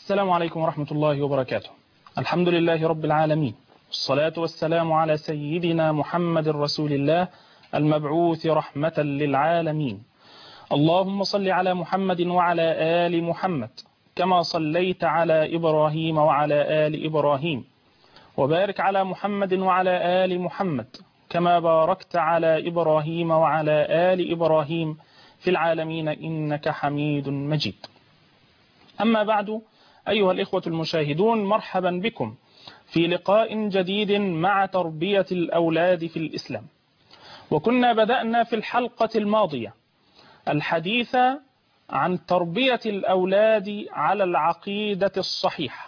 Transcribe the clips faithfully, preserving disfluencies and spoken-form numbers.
السلام عليكم ورحمة الله وبركاته. الحمد لله رب العالمين، والصلاة والسلام على سيدنا محمد رسول الله المبعوث رحمة للعالمين. اللهم صل على محمد وعلى آل محمد كما صليت على إبراهيم وعلى آل إبراهيم، وبارك على محمد وعلى آل محمد كما باركت على إبراهيم وعلى آل إبراهيم في العالمين إنك حميد مجيد. أما بعد، أيها الإخوة المشاهدون، مرحبا بكم في لقاء جديد مع تربية الأولاد في الإسلام. وكنا بدأنا في الحلقة الماضية الحديث عن تربية الأولاد على العقيدة الصحيحة،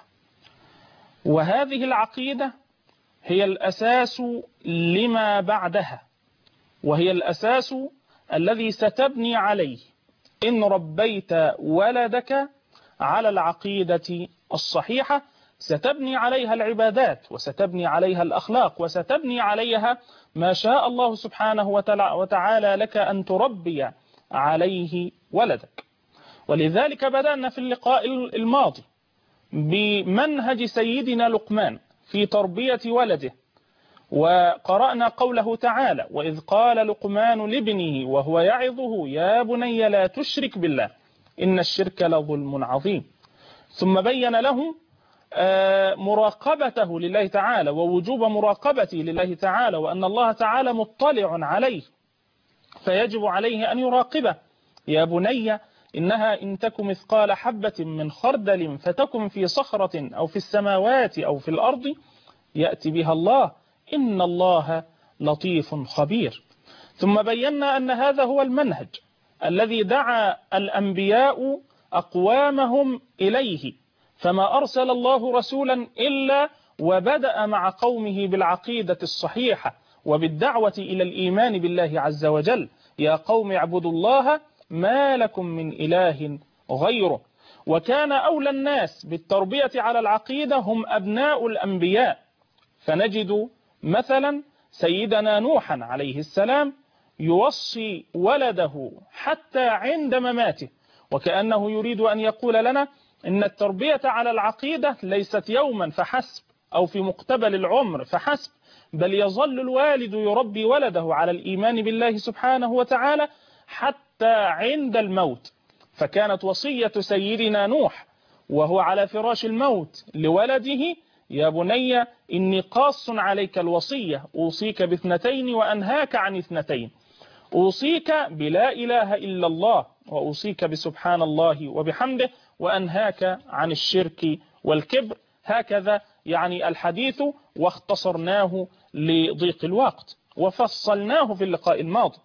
وهذه العقيدة هي الأساس لما بعدها، وهي الأساس الذي ستبني عليه إن ربيت ولدك على العقيدة الصحيحة. ستبني عليها العبادات، وستبني عليها الأخلاق، وستبني عليها ما شاء الله سبحانه وتعالى لك أن تربي عليه ولدك. ولذلك بدأنا في اللقاء الماضي بمنهج سيدنا لقمان في تربية ولده، وقرأنا قوله تعالى: وإذ قال لقمان لابنه وهو يعظه يا بني لا تشرك بالله إن الشرك لظلم عظيم. ثم بين له مراقبته لله تعالى ووجوب مراقبته لله تعالى، وأن الله تعالى مطلع عليه فيجب عليه أن يراقبه. يا بني إنها إن تك مثقال حبة من خردل فتكن في صخرة أو في السماوات أو في الأرض يأتي بها الله إن الله لطيف خبير. ثم بينا أن هذا هو المنهج الذي دعا الأنبياء أقوامهم إليه، فما أرسل الله رسولا إلا وبدأ مع قومه بالعقيدة الصحيحة وبالدعوة إلى الإيمان بالله عز وجل. يا قوم اعبدوا الله ما لكم من إله غيره. وكان أولى الناس بالتربية على العقيدة هم أبناء الأنبياء، فنجد مثلا سيدنا نوحا عليه السلام يوصي ولده حتى عند مماته، وكأنه يريد أن يقول لنا إن التربية على العقيدة ليست يوما فحسب أو في مقتبل العمر فحسب، بل يظل الوالد يربي ولده على الإيمان بالله سبحانه وتعالى حتى عند الموت. فكانت وصية سيدنا نوح وهو على فراش الموت لولده: يا بني إني قاص عليك الوصية، أوصيك باثنتين وأنهاك عن اثنتين، أوصيك بلا إله إلا الله، وأوصيك بسبحان الله وبحمده، وأنهاك عن الشرك والكبر. هكذا يعني الحديث، واختصرناه لضيق الوقت وفصلناه في اللقاء الماضي.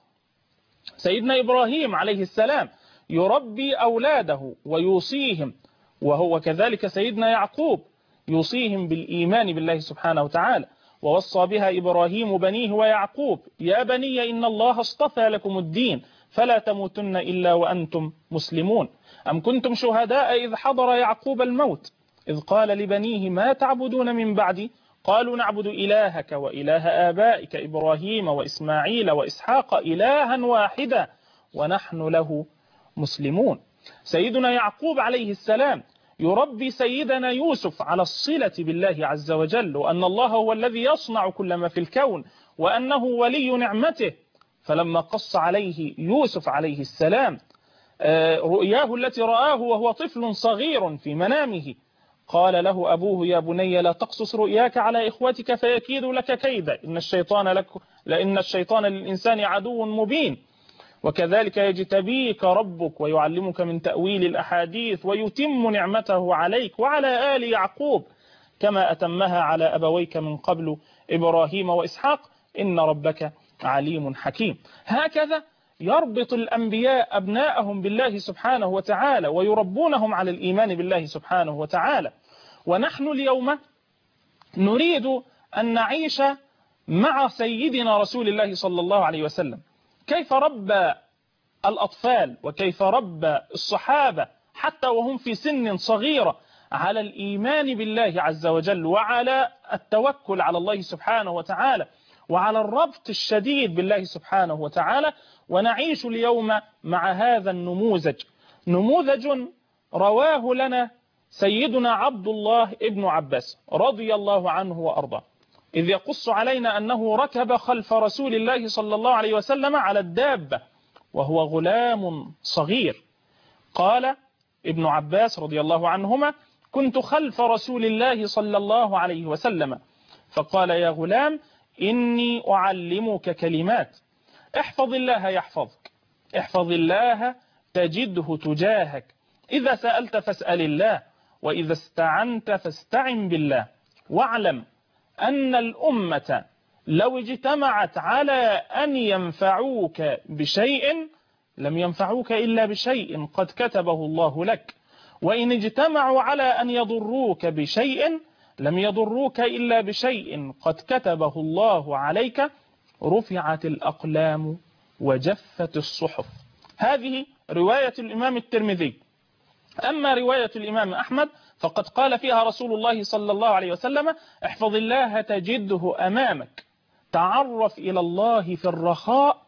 سيدنا إبراهيم عليه السلام يربي أولاده ويوصيهم، وهو كذلك سيدنا يعقوب يوصيهم بالإيمان بالله سبحانه وتعالى. ووصى بها إبراهيم بنيه ويعقوب: يا بني إن الله اصطفى لكم الدين فلا تموتن إلا وأنتم مسلمون. أم كنتم شهداء إذ حضر يعقوب الموت إذ قال لبنيه ما تعبدون من بعدي قالوا نعبد إلهك وإله آبائك إبراهيم وإسماعيل وإسحاق إلها واحدا ونحن له مسلمون. سيدنا يعقوب عليه السلام يربي سيدنا يوسف على الصلة بالله عز وجل، وأن الله هو الذي يصنع كل ما في الكون، وأنه ولي نعمته. فلما قص عليه يوسف عليه السلام رؤياه التي رآه وهو طفل صغير في منامه، قال له أبوه: يا بني لا تقصص رؤياك على إخوتك فيكيدوا لك كيدا إن الشيطان لك لأن الشيطان للإنسان عدو مبين. وكذلك يجتبيك ربك ويعلمك من تأويل الأحاديث ويتم نعمته عليك وعلى آل يعقوب كما أتمها على أبويك من قبل إبراهيم وإسحاق إن ربك عليم حكيم. هكذا يربط الأنبياء أبناءهم بالله سبحانه وتعالى ويربونهم على الإيمان بالله سبحانه وتعالى. ونحن اليوم نريد أن نعيش مع سيدنا رسول الله صلى الله عليه وسلم كيف ربى الأطفال وكيف ربى الصحابة حتى وهم في سن صغيرة على الإيمان بالله عز وجل وعلى التوكل على الله سبحانه وتعالى وعلى الربط الشديد بالله سبحانه وتعالى. ونعيش اليوم مع هذا النموذج، نموذج رواه لنا سيدنا عبد الله ابن عباس رضي الله عنه وأرضاه، إذ يقص علينا أنه ركب خلف رسول الله صلى الله عليه وسلم على الدابة وهو غلام صغير. قال ابن عباس رضي الله عنهما: كنت خلف رسول الله صلى الله عليه وسلم فقال: يا غلام إني أعلمك كلمات، احفظ الله يحفظك، احفظ الله تجده تجاهك، إذا سألت فاسأل الله، وإذا استعنت فاستعن بالله، واعلم أن الأمة لو اجتمعت على أن ينفعوك بشيء لم ينفعوك إلا بشيء قد كتبه الله لك، وإن اجتمعوا على أن يضروك بشيء لم يضروك إلا بشيء قد كتبه الله عليك، رفعت الأقلام وجفت الصحف. هذه رواية الإمام الترمذي. أما رواية الإمام أحمد فقد قال فيها رسول الله صلى الله عليه وسلم: احفظ الله تجده أمامك، تعرف إلى الله في الرخاء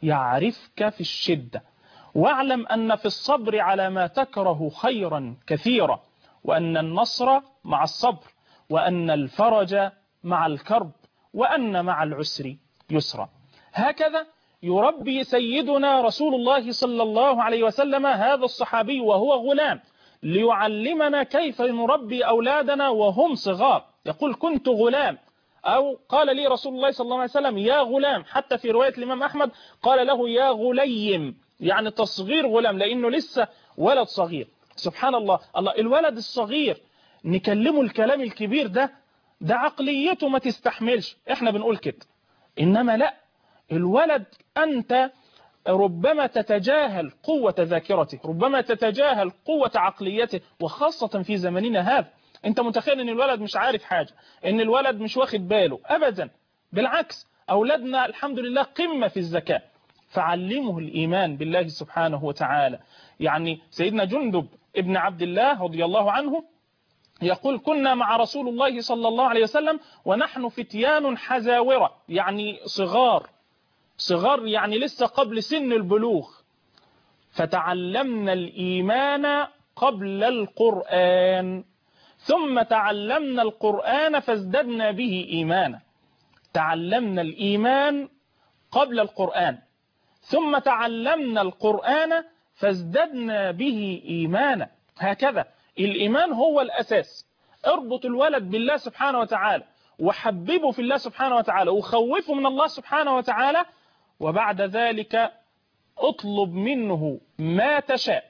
يعرفك في الشدة، واعلم أن في الصبر على ما تكره خيرا كثيرا، وأن النصر مع الصبر، وأن الفرج مع الكرب، وأن مع العسر يسرا. هكذا يربي سيدنا رسول الله صلى الله عليه وسلم هذا الصحابي وهو غلام، ليعلمنا كيف نربي أولادنا وهم صغار. يقول: كنت غلام، أو قال لي رسول الله صلى الله عليه وسلم: يا غلام. حتى في رواية الإمام أحمد قال له: يا غليم، يعني تصغير غلام، لأنه لسه ولد صغير. سبحان الله، الله الولد الصغير نكلمه الكلام الكبير ده ده عقليته ما تستحملش، احنا بنقول كده. إنما لا، الولد أنت ربما تتجاهل قوة ذاكرته، ربما تتجاهل قوة عقليته، وخاصة في زمننا هذا. انت متخيل ان الولد مش عارف حاجة، ان الولد مش واخد باله ابدا، بالعكس اولادنا الحمد لله قمة في الذكاء. فعلمه الإيمان بالله سبحانه وتعالى. يعني سيدنا جندب ابن عبد الله رضي الله عنه يقول: كنا مع رسول الله صلى الله عليه وسلم ونحن فتيان حزاورة، يعني صغار صغار يعني لسه قبل سن البلوغ، فتعلمنا الإيمان قبل القرآن، ثم تعلمنا القرآن فازددنا به إيمانا. تعلمنا الإيمان قبل القرآن، ثم تعلمنا القرآن فازددنا به إيمانا. هكذا الإيمان هو الأساس. اربط الولد بالله سبحانه وتعالى، وحببه في الله سبحانه وتعالى، وخوفه من الله سبحانه وتعالى، وبعد ذلك اطلب منه ما تشاء،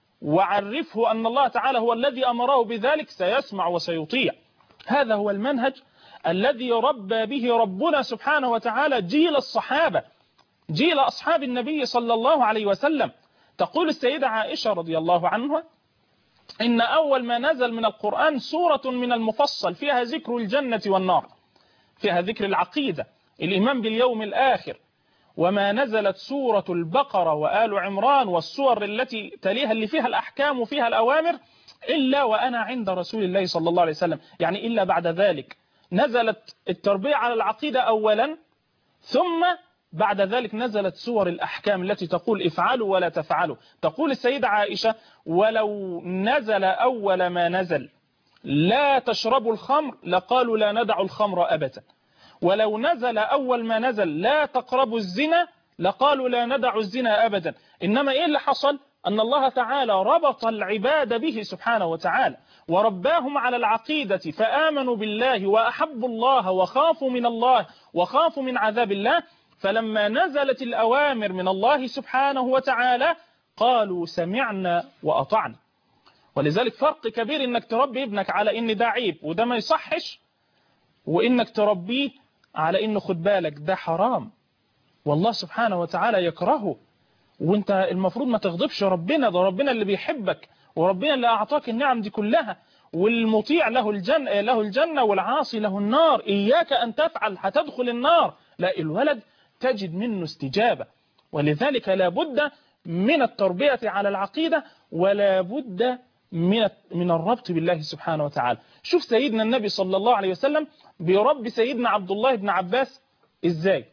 وعرفه أن الله تعالى هو الذي أمره بذلك، سيسمع وسيطيع. هذا هو المنهج الذي ربى به ربنا سبحانه وتعالى جيل الصحابة، جيل أصحاب النبي صلى الله عليه وسلم. تقول السيدة عائشة رضي الله عنها: إن أول ما نزل من القرآن سورة من المفصل فيها ذكر الجنة والنار، فيها ذكر العقيدة، الإيمان باليوم الآخر. وما نزلت سورة البقرة وآل عمران والسور التي تليها اللي فيها الأحكام وفيها الأوامر إلا وأنا عند رسول الله صلى الله عليه وسلم، يعني إلا بعد ذلك نزلت التربية على العقيدة أولا، ثم بعد ذلك نزلت سور الأحكام التي تقول افعلوا ولا تفعلوا. تقول السيدة عائشة: ولو نزل أول ما نزل لا تشربوا الخمر لقالوا لا ندع الخمر أبدا، ولو نزل أول ما نزل لا تقربوا الزنا لقالوا لا ندع الزنا أبدا. إنما إيه اللي حصل؟ أن الله تعالى ربط العباد به سبحانه وتعالى، ورباهم على العقيدة، فآمنوا بالله وأحبوا الله وخافوا من الله وخافوا من عذاب الله. فلما نزلت الأوامر من الله سبحانه وتعالى قالوا سمعنا وأطعنا. ولذلك فرق كبير إنك تربي ابنك على إن ده عيب وده ما يصحش، وإنك تربيه على إنه خد بالك ده حرام والله سبحانه وتعالى يكرهه، وانت المفروض ما تغضبش ربنا، ده ربنا اللي بيحبك، وربنا اللي أعطاك النعم دي كلها، والمطيع له الجنة, له الجنة والعاصي له النار، إياك أن تفعل هتدخل النار. لا، الولد تجد منه استجابة. ولذلك لا بد من التربية على العقيدة، ولا بد من من الربط بالله سبحانه وتعالى. شوف سيدنا النبي صلى الله عليه وسلم بيربي سيدنا عبد الله بن عباس إزاي.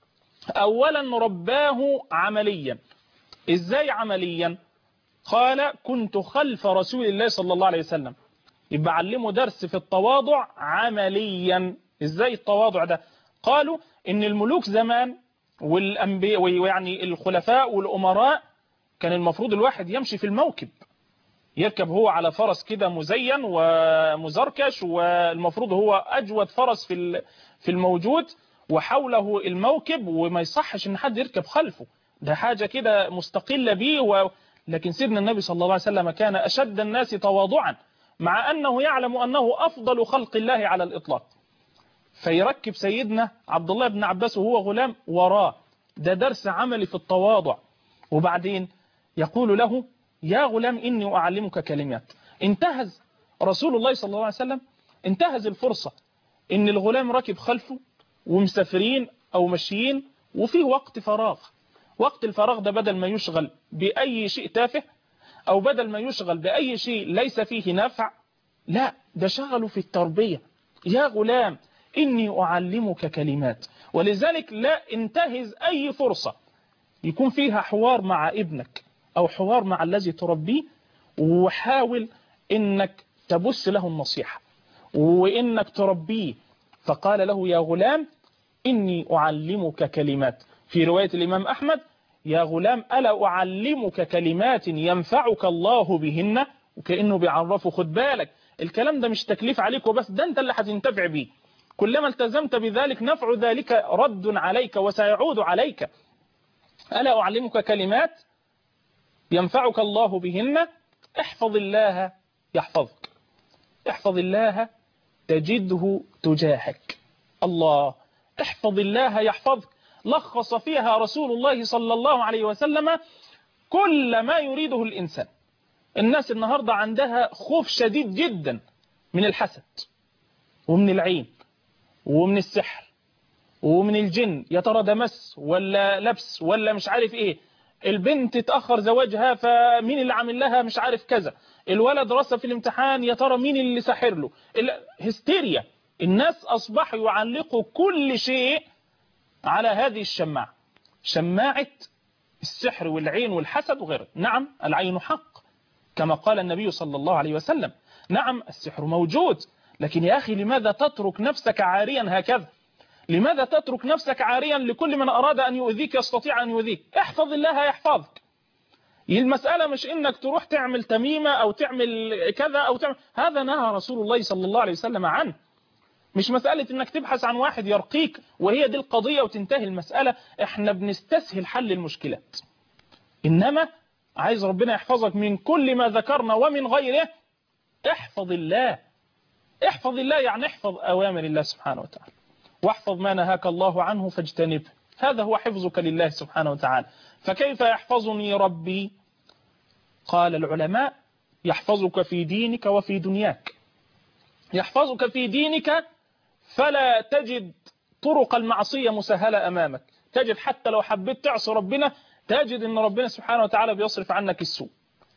أولا رباه عمليا. إزاي عمليا؟ قال: كنت خلف رسول الله صلى الله عليه وسلم، يبقى علمه درس في التواضع عمليا. ازاي التواضع ده؟ قالوا ان الملوك زمان والانبياء ويعني الخلفاء والامراء كان المفروض الواحد يمشي في الموكب، يركب هو على فرس كده مزين ومزركش، والمفروض هو اجود فرس في في الموجود، وحوله الموكب، وما يصحش ان حد يركب خلفه، ده حاجة كده مستقلة بيه. و... لكن سيدنا النبي صلى الله عليه وسلم كان اشد الناس تواضعا، مع انه يعلم انه افضل خلق الله على الاطلاق، فيركب سيدنا عبد الله بن عباس وهو غلام وراه. ده درس عملي في التواضع. وبعدين يقول له يا غلام إني أعلمك كلمات. انتهز رسول الله صلى الله عليه وسلم انتهز الفرصة إن الغلام راكب خلفه ومسافرين أو ماشيين وفيه وقت فراغ. وقت الفراغ ده بدل ما يشغل بأي شيء تافه أو بدل ما يشغل بأي شيء ليس فيه نفع، لا، ده شغله في التربية. يا غلام إني أعلمك كلمات. ولذلك لا انتهز أي فرصة يكون فيها حوار مع ابنك أو حوار مع الذي تربيه، وحاول إنك تبث له النصيحة وإنك تربيه. فقال له يا غلام إني أعلمك كلمات. في رواية الإمام أحمد يا غلام ألا أعلمك كلمات ينفعك الله بهن، وكأنه بيعرفه خد بالك الكلام ده مش تكليف عليك وبس، ده أنت اللي هتنتفع بيه، كلما التزمت بذلك نفع ذلك رد عليك وسيعود عليك. ألا أعلمك كلمات ينفعك الله بهن، احفظ الله يحفظك، احفظ الله تجده تجاهك. الله، احفظ الله يحفظك، لخص فيها رسول الله صلى الله عليه وسلم كل ما يريده الإنسان. الناس النهاردة عندها خوف شديد جدا من الحسد ومن العين ومن السحر ومن الجن، يا ترى ده مس ولا لبس ولا مش عارف ايه، البنت تأخر زواجها فمين اللي عامل لها مش عارف كذا، الولد رسب في الامتحان يا ترى مين اللي ساحر له، هستيريا. الناس أصبحوا يعلقوا كل شيء على هذه الشماعة، شماعة السحر والعين والحسد وغيره. نعم العين حق كما قال النبي صلى الله عليه وسلم، نعم السحر موجود، لكن يا أخي لماذا تترك نفسك عاريا هكذا؟ لماذا تترك نفسك عاريا لكل من أراد أن يؤذيك يستطيع أن يؤذيك؟ احفظ الله يحفظك. المسألة مش إنك تروح تعمل تميمة أو تعمل كذا أو تعمل، هذا نهى رسول الله صلى الله عليه وسلم عنه. مش مسألة إنك تبحث عن واحد يرقيك وهي دي القضية وتنتهي المسألة. إحنا بنستسهل حل المشكلات، إنما عايز ربنا يحفظك من كل ما ذكرنا ومن غيره. احفظ الله، احفظ الله يعني احفظ أوامر الله سبحانه وتعالى، واحفظ ما نهاك الله عنه فاجتنبه، هذا هو حفظك لله سبحانه وتعالى. فكيف يحفظني ربي؟ قال العلماء يحفظك في دينك وفي دنياك. يحفظك في دينك فلا تجد طرق المعصية مسهلة أمامك، تجد حتى لو حبيت تعصي ربنا تجد أن ربنا سبحانه وتعالى بيصرف عنك السوء.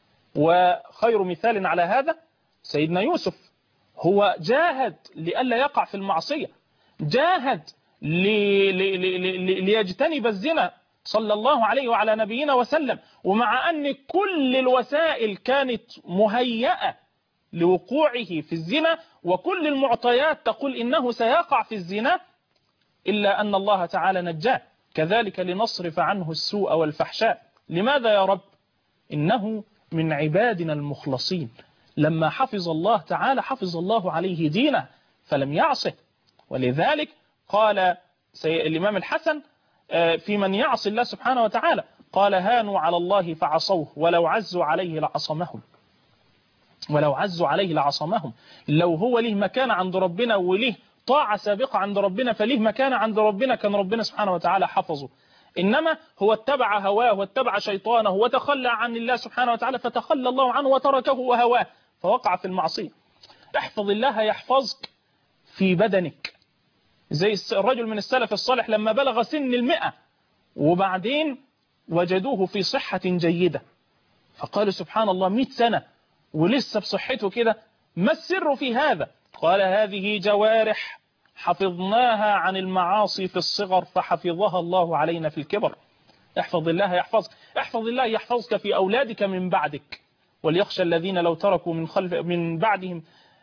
وخير مثال على هذا سيدنا يوسف، هو جاهد لئلا يقع في المعصية، جاهد لي لي لي لي ليجتنب الزنا صلى الله عليه وعلى نبينا وسلم، ومع أن كل الوسائل كانت مهيئة لوقوعه في الزنا وكل المعطيات تقول إنه سيقع في الزنا، إلا أن الله تعالى نجاه. كذلك لنصرف عنه السوء والفحشاء. لماذا يا رب؟ إنه من عبادنا المخلصين، لما حفظ الله تعالى حفظ الله عليه دينه فلم يعصه. ولذلك قال الإمام الحسن في من يعصي الله سبحانه وتعالى، قال هانوا على الله فعصوه ولو عزوا عليه لعصمهم، ولو عزوا عليه لعصمهم. لو هو له مكان عند ربنا وله طاعة سابقة عند ربنا فله مكان عند ربنا كان ربنا سبحانه وتعالى حفظه، إنما هو اتبع هواه واتبع شيطانه وتخلى عن الله سبحانه وتعالى فتخلى الله عنه وتركه وهواه فوقع في المعصية. احفظ الله يحفظك في بدنك، زي الرجل من السلف الصالح لما بلغ سن المئة وبعدين وجدوه في صحة جيدة فقالوا سبحان الله مئة سنة ولسه بصحته كده، ما السر في هذا؟ قال هذه جوارح حفظناها عن المعاصي في الصغر فحفظها الله علينا في الكبر. احفظ الله يحفظك، احفظ الله يحفظك في أولادك من بعدك، وليخشى الذين لو تركوا من خلف من بعدهم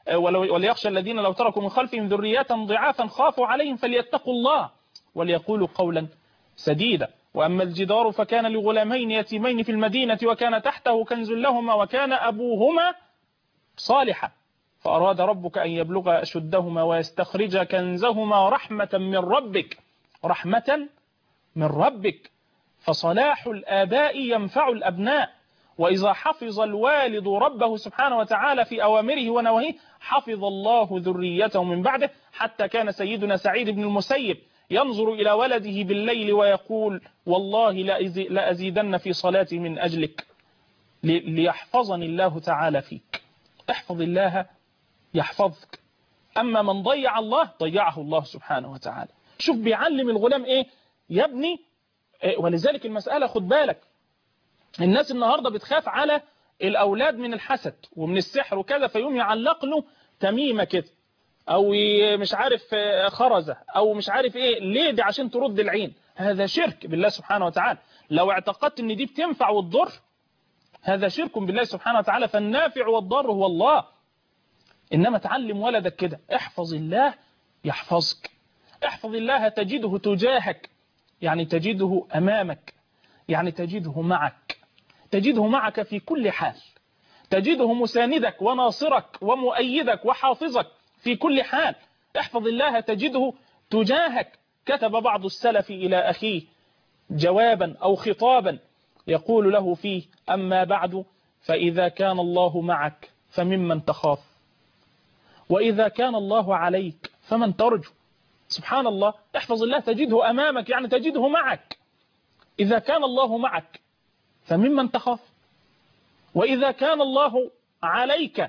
وليخشى الذين لو تركوا من خلفهم ذرية ضعافا خافوا عليهم فليتقوا الله وليقولوا قولا سديدا. وأما الجدار فكان لغلامين يتيمين في المدينة وكان تحته كنز لهما وكان أبوهما صالحا فأراد ربك أن يبلغ أشدهما ويستخرج كنزهما رحمة من ربك رحمة من ربك فصلاح الآباء ينفع الأبناء. وإذا حفظ الوالد ربه سبحانه وتعالى في أوامره ونواهيه حفظ الله ذريته من بعده. حتى كان سيدنا سعيد بن المسيب ينظر إلى ولده بالليل ويقول والله لأزيدن في صلاتي من أجلك ليحفظني الله تعالى فيك. احفظ الله يحفظك. أما من ضيع الله ضيعه الله سبحانه وتعالى. شوف بيعلم الغلام إيه يا ابني. ولذلك المسألة خد بالك الناس النهاردة بتخاف على الأولاد من الحسد ومن السحر وكذا فيوم يعلق له تميمة كده أو مش عارف خرزة أو مش عارف إيه ليه دي عشان ترد العين. هذا شرك بالله سبحانه وتعالى. لو اعتقدت ان دي بتنفع وتضر هذا شرك بالله سبحانه وتعالى. فالنافع والضر هو الله. إنما تعلم ولدك كده احفظ الله يحفظك. احفظ الله تجده تجاهك يعني تجده أمامك يعني تجده معك تجده معك في كل حال تجده مساندك وناصرك ومؤيدك وحافظك في كل حال. احفظ الله تجده تجاهك. كتب بعض السلف إلى أخيه جوابا أو خطابا يقول له فيه أما بعد فإذا كان الله معك فممن تخاف وإذا كان الله عليك فمن ترجو. سبحان الله. احفظ الله تجده أمامك يعني تجده معك. إذا كان الله معك فممن تخاف وإذا كان الله عليك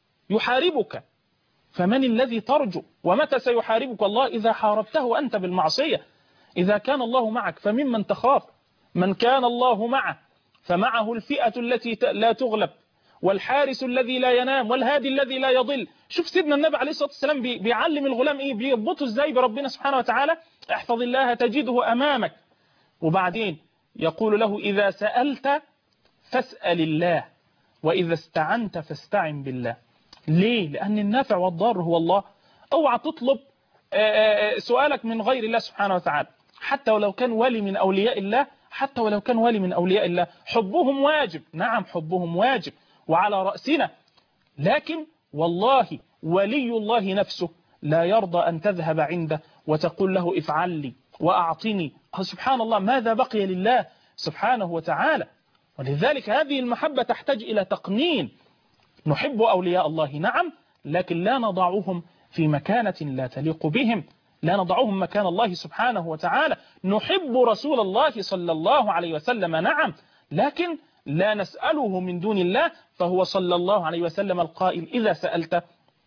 يحاربك فمن الذي ترجو. ومتى سيحاربك الله؟ إذا حاربته أنت بالمعصية. إذا كان الله معك فممن تخاف. من كان الله معه فمعه الفئة التي لا تغلب والحارس الذي لا ينام والهادي الذي لا يضل. شوف سيدنا النبي عليه الصلاة والسلام بيعلم الغلام إيه بيربطه إزاي بربنا سبحانه وتعالى. احفظ الله تجده أمامك. وبعدين يقول له إذا سألت فاسأل الله وإذا استعنت فاستعن بالله. ليه؟ لأن النافع والضار هو الله. اوعى تطلب سؤالك من غير الله سبحانه وتعالى حتى ولو كان ولي من أولياء الله حتى ولو كان ولي من أولياء الله. حبهم واجب. نعم حبهم واجب وعلى رأسنا. لكن والله ولي الله نفسه لا يرضى أن تذهب عنده وتقول له افعل لي وأعطني. سبحان الله. ماذا بقي لله سبحانه وتعالى؟ ولذلك هذه المحبة تحتاج إلى تقنين. نحب أولياء الله نعم لكن لا نضعهم في مكانة لا تليق بهم. لا نضعهم مكان الله سبحانه وتعالى. نحب رسول الله صلى الله عليه وسلم نعم لكن لا نسأله من دون الله. فهو صلى الله عليه وسلم القائل إذا سألت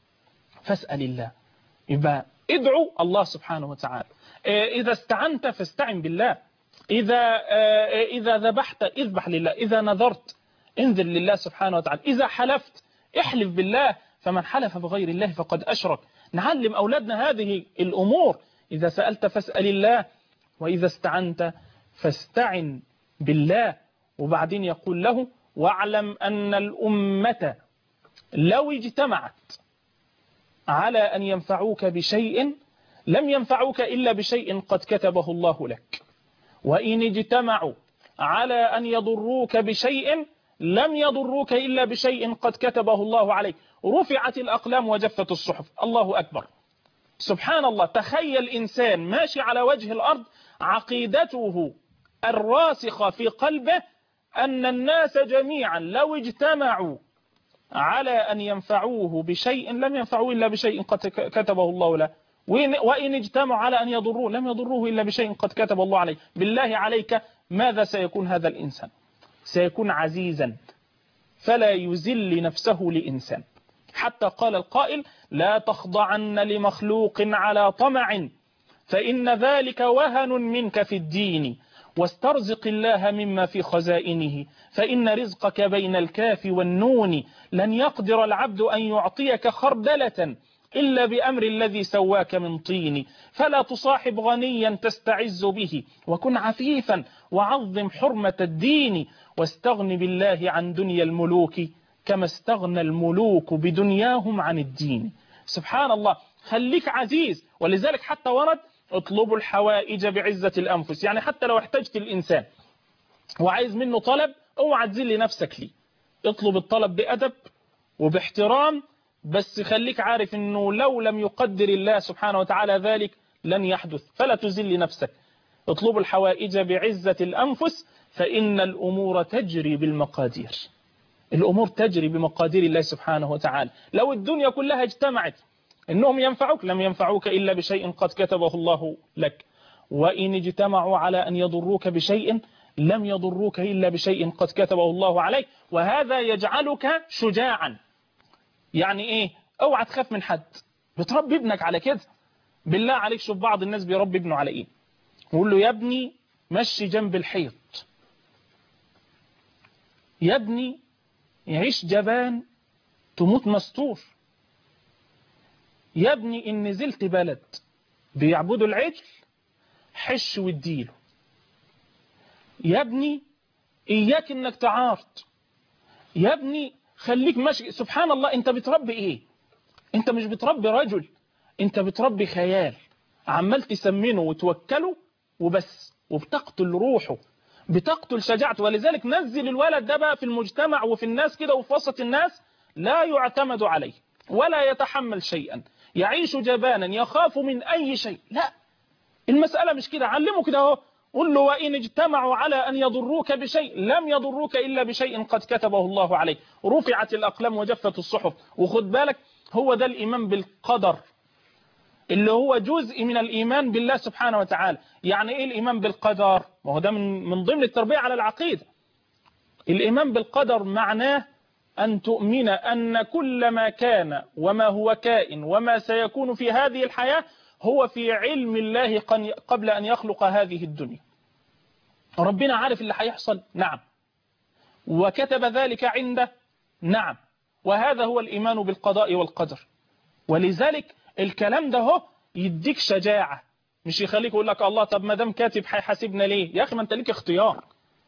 فاسأل الله. يبقى ادعو الله سبحانه وتعالى. إذا استعنت فاستعن بالله. إذا إذا ذبحت اذبح لله. إذا نذرت انذر لله سبحانه وتعالى. إذا حلفت احلف بالله. فمن حلف بغير الله فقد أشرك. نعلم أولادنا هذه الأمور. إذا سألت فاسأل الله وإذا استعنت فاستعن بالله. وبعدين يقول له واعلم أن الأمة لو اجتمعت على أن ينفعوك بشيء لم ينفعوك إلا بشيء قد كتبه الله لك وإن اجتمعوا على أن يضروك بشيء لم يضروك إلا بشيء قد كتبه الله عليك. رفعت الأقلام وجفت الصحف. الله أكبر. سبحان الله. تخيل إنسان ماشي على وجه الأرض عقيدته الراسخة في قلبه أن الناس جميعا لو اجتمعوا على أن ينفعوه بشيء لم ينفعوه إلا بشيء قد كتبه الله له وإن اجتمعوا على أن يضروه لم يضروه إلا بشيء قد كتب الله عليه. بالله عليك ماذا سيكون هذا الإنسان؟ سيكون عزيزا فلا يذل نفسه لإنسان. حتى قال القائل لا تخضعن لمخلوق على طمع فإن ذلك وهن منك في الدين واسترزق الله مما في خزائنه فإن رزقك بين الكاف والنون لن يقدر العبد أن يعطيك خردلة إلا بأمر الذي سواك من طين فلا تصاحب غنيا تستعز به وكن عفيفا وعظم حرمة الدين واستغن بالله عن دنيا الملوك كما استغنى الملوك بدنياهم عن الدين. سبحان الله، خليك عزيز. ولذلك حتى ورد اطلبوا الحوائج بعزة الأنفس، يعني حتى لو احتجت الإنسان وعايز منه طلب اوعى تذل نفسك ليه، اطلب الطلب بأدب وباحترام، بس خليك عارف انه لو لم يقدر الله سبحانه وتعالى ذلك لن يحدث، فلا تذل نفسك. اطلبوا الحوائج بعزة الأنفس فإن الأمور تجري بالمقادير. الأمور تجري بمقادير الله سبحانه وتعالى. لو الدنيا كلها اجتمعت إنهم ينفعوك لم ينفعوك إلا بشيء قد كتبه الله لك، وإن اجتمعوا على أن يضروك بشيء لم يضروك إلا بشيء قد كتبه الله عليك. وهذا يجعلك شجاعا. يعني إيه؟ اوعى تخاف من حد. بتربي ابنك على كده. بالله عليك شوف بعض الناس بيربي ابنه على إيه؟ يقول له يا ابني مشي جنب الحيط، يا ابني يعيش جبان تموت مستور، يا ابني إن نزلت بلد بيعبدوا العجل حش واديله، يا ابني إياك إنك تعارض، يا ابني خليك ماشي. سبحان الله، أنت بتربي إيه؟ أنت مش بتربي رجل، أنت بتربي خيال عمال تسمنه وتوكله وبس، وبتقتل روحه، بتقتل شجاعته. ولذلك نزل الولد ده بقى في المجتمع وفي الناس كده وفي وسط الناس لا يعتمد عليه ولا يتحمل شيئا، يعيش جبانا يخاف من أي شيء. لا، المسألة مش كده. علمه كده اهو، قل له وإن اجتمعوا على أن يضروك بشيء لم يضروك إلا بشيء قد كتبه الله عليك. رفعت الأقلام وجفت الصحف. وخد بالك، هو ده الإيمان بالقدر اللي هو جزء من الإيمان بالله سبحانه وتعالى. يعني إيه الإيمان بالقدر؟ وهو ده من من ضمن التربية على العقيدة. الإيمان بالقدر معناه أن تؤمن أن كل ما كان وما هو كائن وما سيكون في هذه الحياة هو في علم الله قبل أن يخلق هذه الدنيا. ربنا عارف اللي هيحصل، نعم، وكتب ذلك عنده، نعم، وهذا هو الإيمان بالقضاء والقدر. ولذلك الكلام ده هو يديك شجاعة، مش يخليك يقول لك الله طب ما دام كاتب هيحاسبنا ليه؟ يا أخي ما أنت ليك اختيار،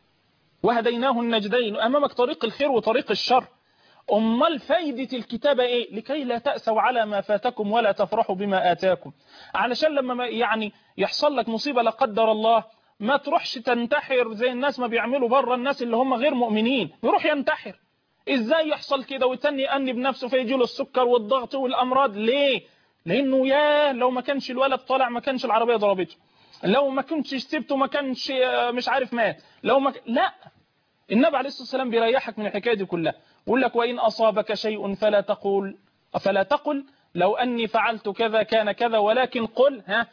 وهديناه النجدين، أمامك طريق الخير وطريق الشر. أمال فايدة الكتابة إيه؟ لكي لا تأسوا على ما فاتكم ولا تفرحوا بما آتاكم. علشان لما يعني يحصل لك مصيبة لا قدر الله ما تروحش تنتحر زي الناس ما بيعملوا بره، الناس اللي هم غير مؤمنين يروح ينتحر. إزاي يحصل كده ويتني أني بنفسه فيجي له السكر والضغط والأمراض؟ ليه؟ لأنه ياه لو ما كانش الولد طالع ما كانش العربية ضربته، لو ما كنتش سبته ما كانش مش عارف مات، لو ما ك... لا، النبي عليه الصلاة والسلام بيريحك من الحكاية دي كلها. يقول لك وإن أصابك شيء فلا تقول فلا تقل لو أني فعلت كذا كان كذا، ولكن قل ها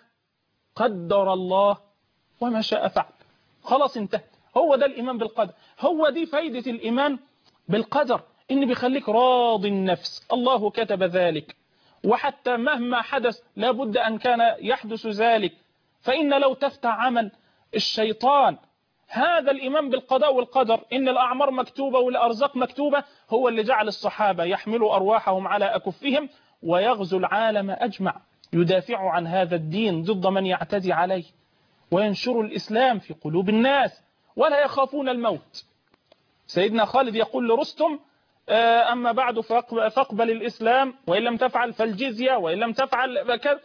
قدر الله وما شاء فعل. خلاص انتهى. هو ده الإيمان بالقدر، هو دي فايدة الإيمان بالقدر، إن بيخليك راضي النفس، الله كتب ذلك، وحتى مهما حدث لابد أن كان يحدث ذلك، فإن لو تفتح عمل الشيطان. هذا الإيمان بالقضاء والقدر، إن الأعمار مكتوبة والأرزاق مكتوبة، هو اللي جعل الصحابة يحملوا أرواحهم على أكفهم ويغزو العالم أجمع، يدافعوا عن هذا الدين ضد من يعتدي عليه، وينشروا الإسلام في قلوب الناس ولا يخافون الموت. سيدنا خالد يقول لرستم أما بعد فاقبل الإسلام، وإن لم تفعل فالجزية، وإن لم تفعل فكذا،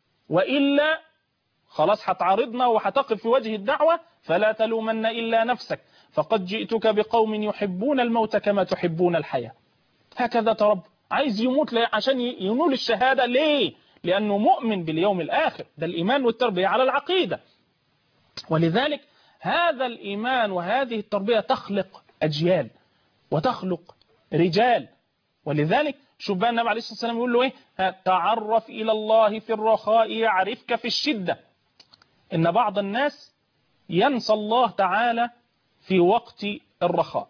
وإلا خلاص هتعارضنا وهتقف في وجه الدعوة، فلا تلومن إلا نفسك فقد جئتك بقوم يحبون الموت كما تحبون الحياة. هكذا ترب، عايز يموت عشان ينول الشهادة. ليه؟ لأنه مؤمن باليوم الآخر. ده الإيمان والتربية على العقيدة. ولذلك هذا الإيمان وهذه التربية تخلق أجيال وتخلق رجال. ولذلك شوف بقى النبي عليه الصلاة والسلام يقول له إيه؟ تعرف إلى الله في الرخاء يعرفك في الشدة. إن بعض الناس ينسى الله تعالى في وقت الرخاء،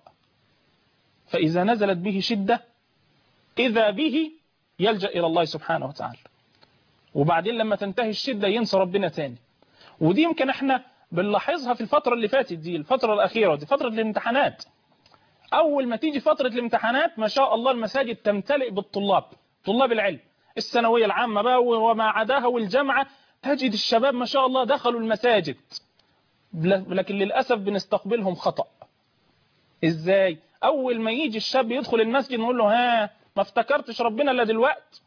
فإذا نزلت به شدة إذا به يلجأ إلى الله سبحانه وتعالى، وبعدين لما تنتهي الشدة ينسى ربنا تاني. ودي يمكن احنا بنلاحظها في الفترة اللي فاتت دي، الفترة الأخيرة دي فترة الامتحانات. أول ما تيجي فترة الامتحانات ما شاء الله المساجد تمتلئ بالطلاب، طلاب العلم، الثانوية العامة بقى وما عداها والجامعة، تجد الشباب ما شاء الله دخلوا المساجد، لكن للأسف بنستقبلهم خطأ. إزاي؟ أول ما يجي الشاب يدخل المسجد نقول له ها ما افتكرتش ربنا إلا دلوقت؟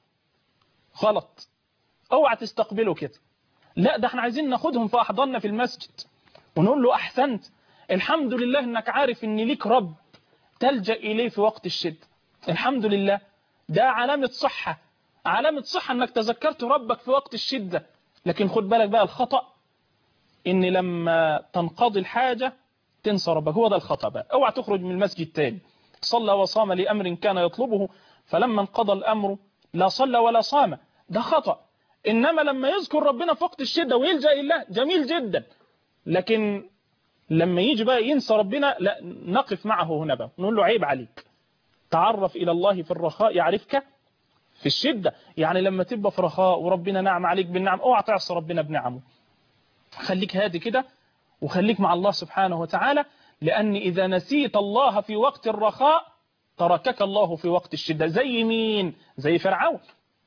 غلط، اوعى تستقبله كده. لا، ده احنا عايزين ناخدهم في أحضاننا في المسجد ونقول له أحسنت، الحمد لله إنك عارف إن ليك رب تلجأ إليه في وقت الشدة. الحمد لله، ده علامة صحة، علامة صحة إنك تذكرت ربك في وقت الشدة. لكن خد بالك بقى الخطأ، إن لما تنقضي الحاجة تنسى ربك، هو ده الخطأ بقى. اوعى تخرج من المسجد تاني صلى وصام لأمر كان يطلبه، فلما انقضى الأمر لا صلى ولا صام، ده خطأ. إنما لما يذكر ربنا في وقت الشدة ويلجأ إليه جميل جدا، لكن لما يجي بقى ينسى ربنا لا، نقف معه هنا بقى نقول له عيب عليك، تعرف إلى الله في الرخاء يعرفك في الشدة. يعني لما تبقى في رخاء وربنا نعم عليك بالنعم، اوعى تعصي ربنا بنعمه، خليك هادي كده وخليك مع الله سبحانه وتعالى، لأن إذا نسيت الله في وقت الرخاء تركك الله في وقت الشدة. زي مين؟ زي فرعون.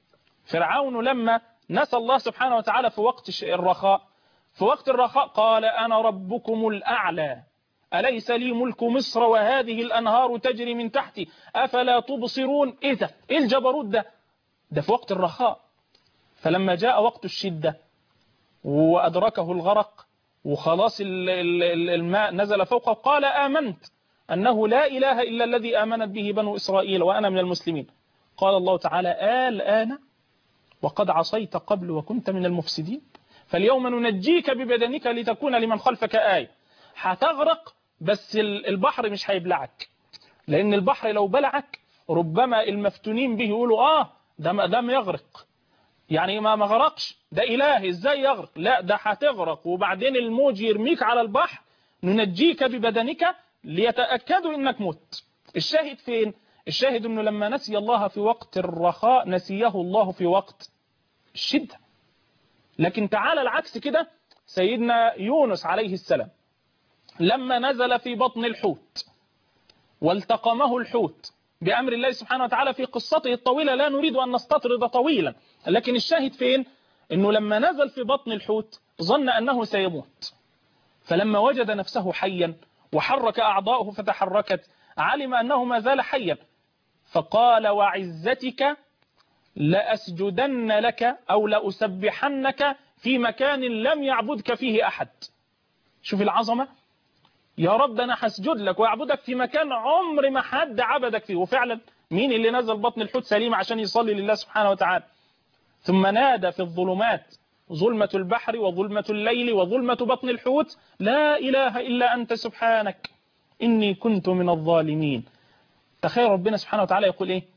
فرعون لما نسى الله سبحانه وتعالى في وقت الرخاء، في وقت الرخاء قال أنا ربكم الأعلى أليس لي ملك مصر وهذه الأنهار تجري من تحتي أفلا تبصرون. إيه ده؟ إيه الجبروت ده؟ ده في وقت الرخاء. فلما جاء وقت الشدة وأدركه الغرق وخلاص الماء نزل فوقه قال آمنت أنه لا إله إلا الذي آمنت به بنو إسرائيل وأنا من المسلمين. قال الله تعالى الآن وقد عصيت قبل وكنت من المفسدين فاليوم ننجيك ببدنك لتكون لمن خلفك آية. هتغرق بس البحر مش هيبلعك، لأن البحر لو بلعك ربما المفتونين به يقولوا آه ده دم يغرق، يعني ما مغرقش ده إله إزاي يغرق؟ لا، ده هتغرق وبعدين الموج يرميك على البحر، ننجيك ببدنك ليتأكدوا إنك مت. الشاهد فين؟ الشاهد إنه لما نسي الله في وقت الرخاء نسيه الله في وقت الشدة. لكن تعالى العكس كده، سيدنا يونس عليه السلام لما نزل في بطن الحوت والتقمه الحوت بأمر الله سبحانه وتعالى في قصته الطويلة، لا نريد أن نستطرد طويلا، لكن الشاهد فين؟ إنه لما نزل في بطن الحوت ظن أنه سيموت، فلما وجد نفسه حيا وحرك أعضاؤه فتحركت علم أنه ما زال حيا، فقال وعزتك لأسجدن لك أو لأسبحنك في مكان لم يعبدك فيه أحد. شوف العظمة، يا رب أنا هسجد لك وأعبدك في مكان عمر ما حد عبدك فيه. وفعلا مين اللي نزل بطن الحوت سليم عشان يصلي لله سبحانه وتعالى؟ ثم نادى في الظلمات، ظلمة البحر وظلمة الليل وظلمة بطن الحوت، لا إله إلا أنت سبحانك إني كنت من الظالمين. تخيل ربنا سبحانه وتعالى يقول إيه؟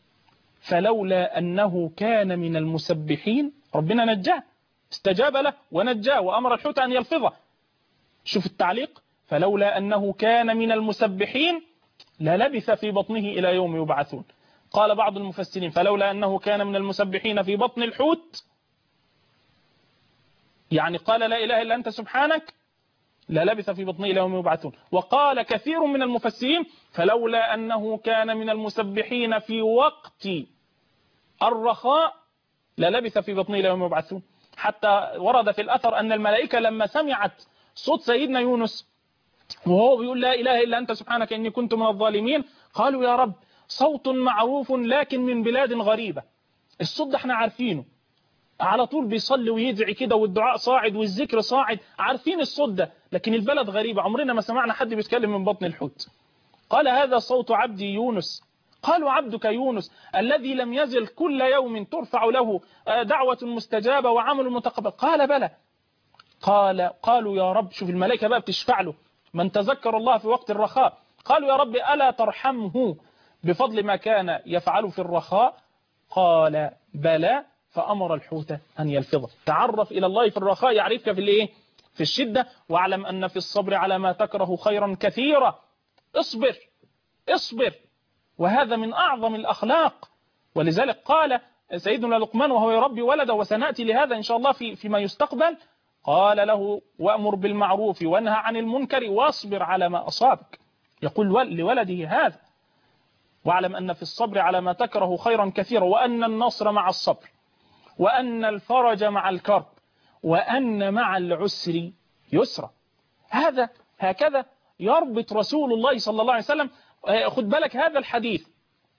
فلولا أنه كان من المسبحين، ربنا نجاه، استجاب له ونجاه وأمر الحوت أن يلفظه. شوف التعليق، فلولا أنه كان من المسبحين للبث في بطنه إلى يوم يبعثون. قال بعض المفسرين فلولا أنه كان من المسبحين في بطن الحوت، يعني قال لا إله إلا أنت سبحانك، للبث في بطنه إلى يوم يبعثون. وقال كثير من المفسرين فلولا أنه كان من المسبحين في وقت الرخاء للبث في بطنه إلى يوم يبعثون. حتى ورد في الأثر أن الملائكة لما سمعت صوت سيدنا يونس وهو بيقول لا إله إلا أنت سبحانك إني كنت من الظالمين قالوا يا رب صوت معروف لكن من بلاد غريبة. الصوت ده احنا عارفينه، على طول بيصلي ويدعي كده والدعاء صاعد والذكر صاعد، عارفين الصوت ده، لكن البلد غريبة، عمرنا ما سمعنا حد بيتكلم من بطن الحوت. قال هذا صوت عبدي يونس. قالوا عبدك يونس الذي لم يزل كل يوم ترفع له دعوة مستجابة وعمل متقبل. قال بلى. قال قالوا يا رب، شوف الملائكة بقى بتشفع له، من تذكر الله في وقت الرخاء، قالوا يا رب ألا ترحمه بفضل ما كان يفعل في الرخاء؟ قال بلى، فأمر الحوت أن يلفظه. تعرف إلى الله في الرخاء يعرفك في الإيه؟ في الشدة. واعلم أن في الصبر على ما تكره خيرا كثيرا. اصبر اصبر، وهذا من أعظم الأخلاق. ولذلك قال سيدنا لقمان وهو يربي ولده، وسنأتي لهذا إن شاء الله في فيما يستقبل، قال له وأمر بالمعروف وانهى عن المنكر واصبر على ما أصابك. يقول لولده هذا، واعلم أن في الصبر على ما تكره خيرا كثيرا، وأن النصر مع الصبر، وأن الفرج مع الكرب، وأن مع العسر يسرا. هذا هكذا يربط رسول الله صلى الله عليه وسلم خد بالك هذا الحديث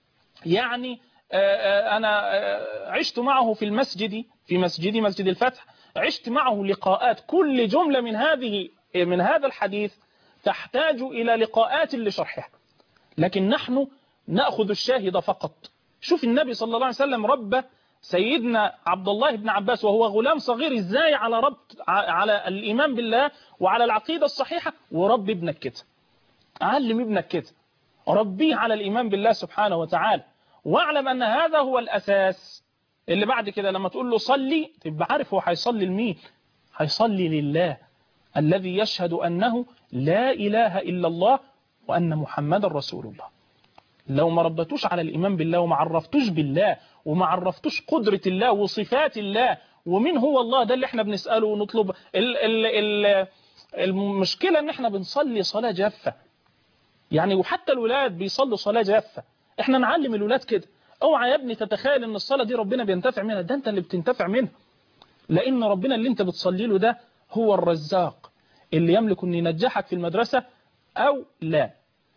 يعني أنا عشت معه في المسجد في مسجدي مسجد الفتح، عشت معه لقاءات، كل جملة من هذه من هذا الحديث تحتاج إلى لقاءات لشرحها، لكن نحن نأخذ الشاهد فقط. شوف النبي صلى الله عليه وسلم رب سيدنا عبد الله بن عباس وهو غلام صغير ازاي على ربط على الإيمان بالله وعلى العقيدة الصحيحة، ورب ابنك كده، علم ابنك كده، ربيه على الإيمان بالله سبحانه وتعالى، واعلم أن هذا هو الأساس. اللي بعد كده لما تقول له صلي تبقى عارف هو هيصلي لمين، هيصلي لله الذي يشهد أنه لا إله إلا الله وأن محمد رسول الله. لو ما ربطوش على الإيمان بالله وما عرفتوش بالله وما عرفتوش قدرة الله وصفات الله ومين هو الله، ده اللي احنا بنسأله ونطلب. ال ال ال المشكلة ان احنا بنصلي صلاة جافة يعني، وحتى الولاد بيصلوا صلاة جافة. احنا نعلم الولاد كده، اوعى يا ابني تتخيل ان الصلاة دي ربنا بينتفع منها، ده انت اللي بتنتفع منها، لان ربنا اللي انت بتصلي له ده هو الرزاق اللي يملك ان ينجحك في المدرسة او لا،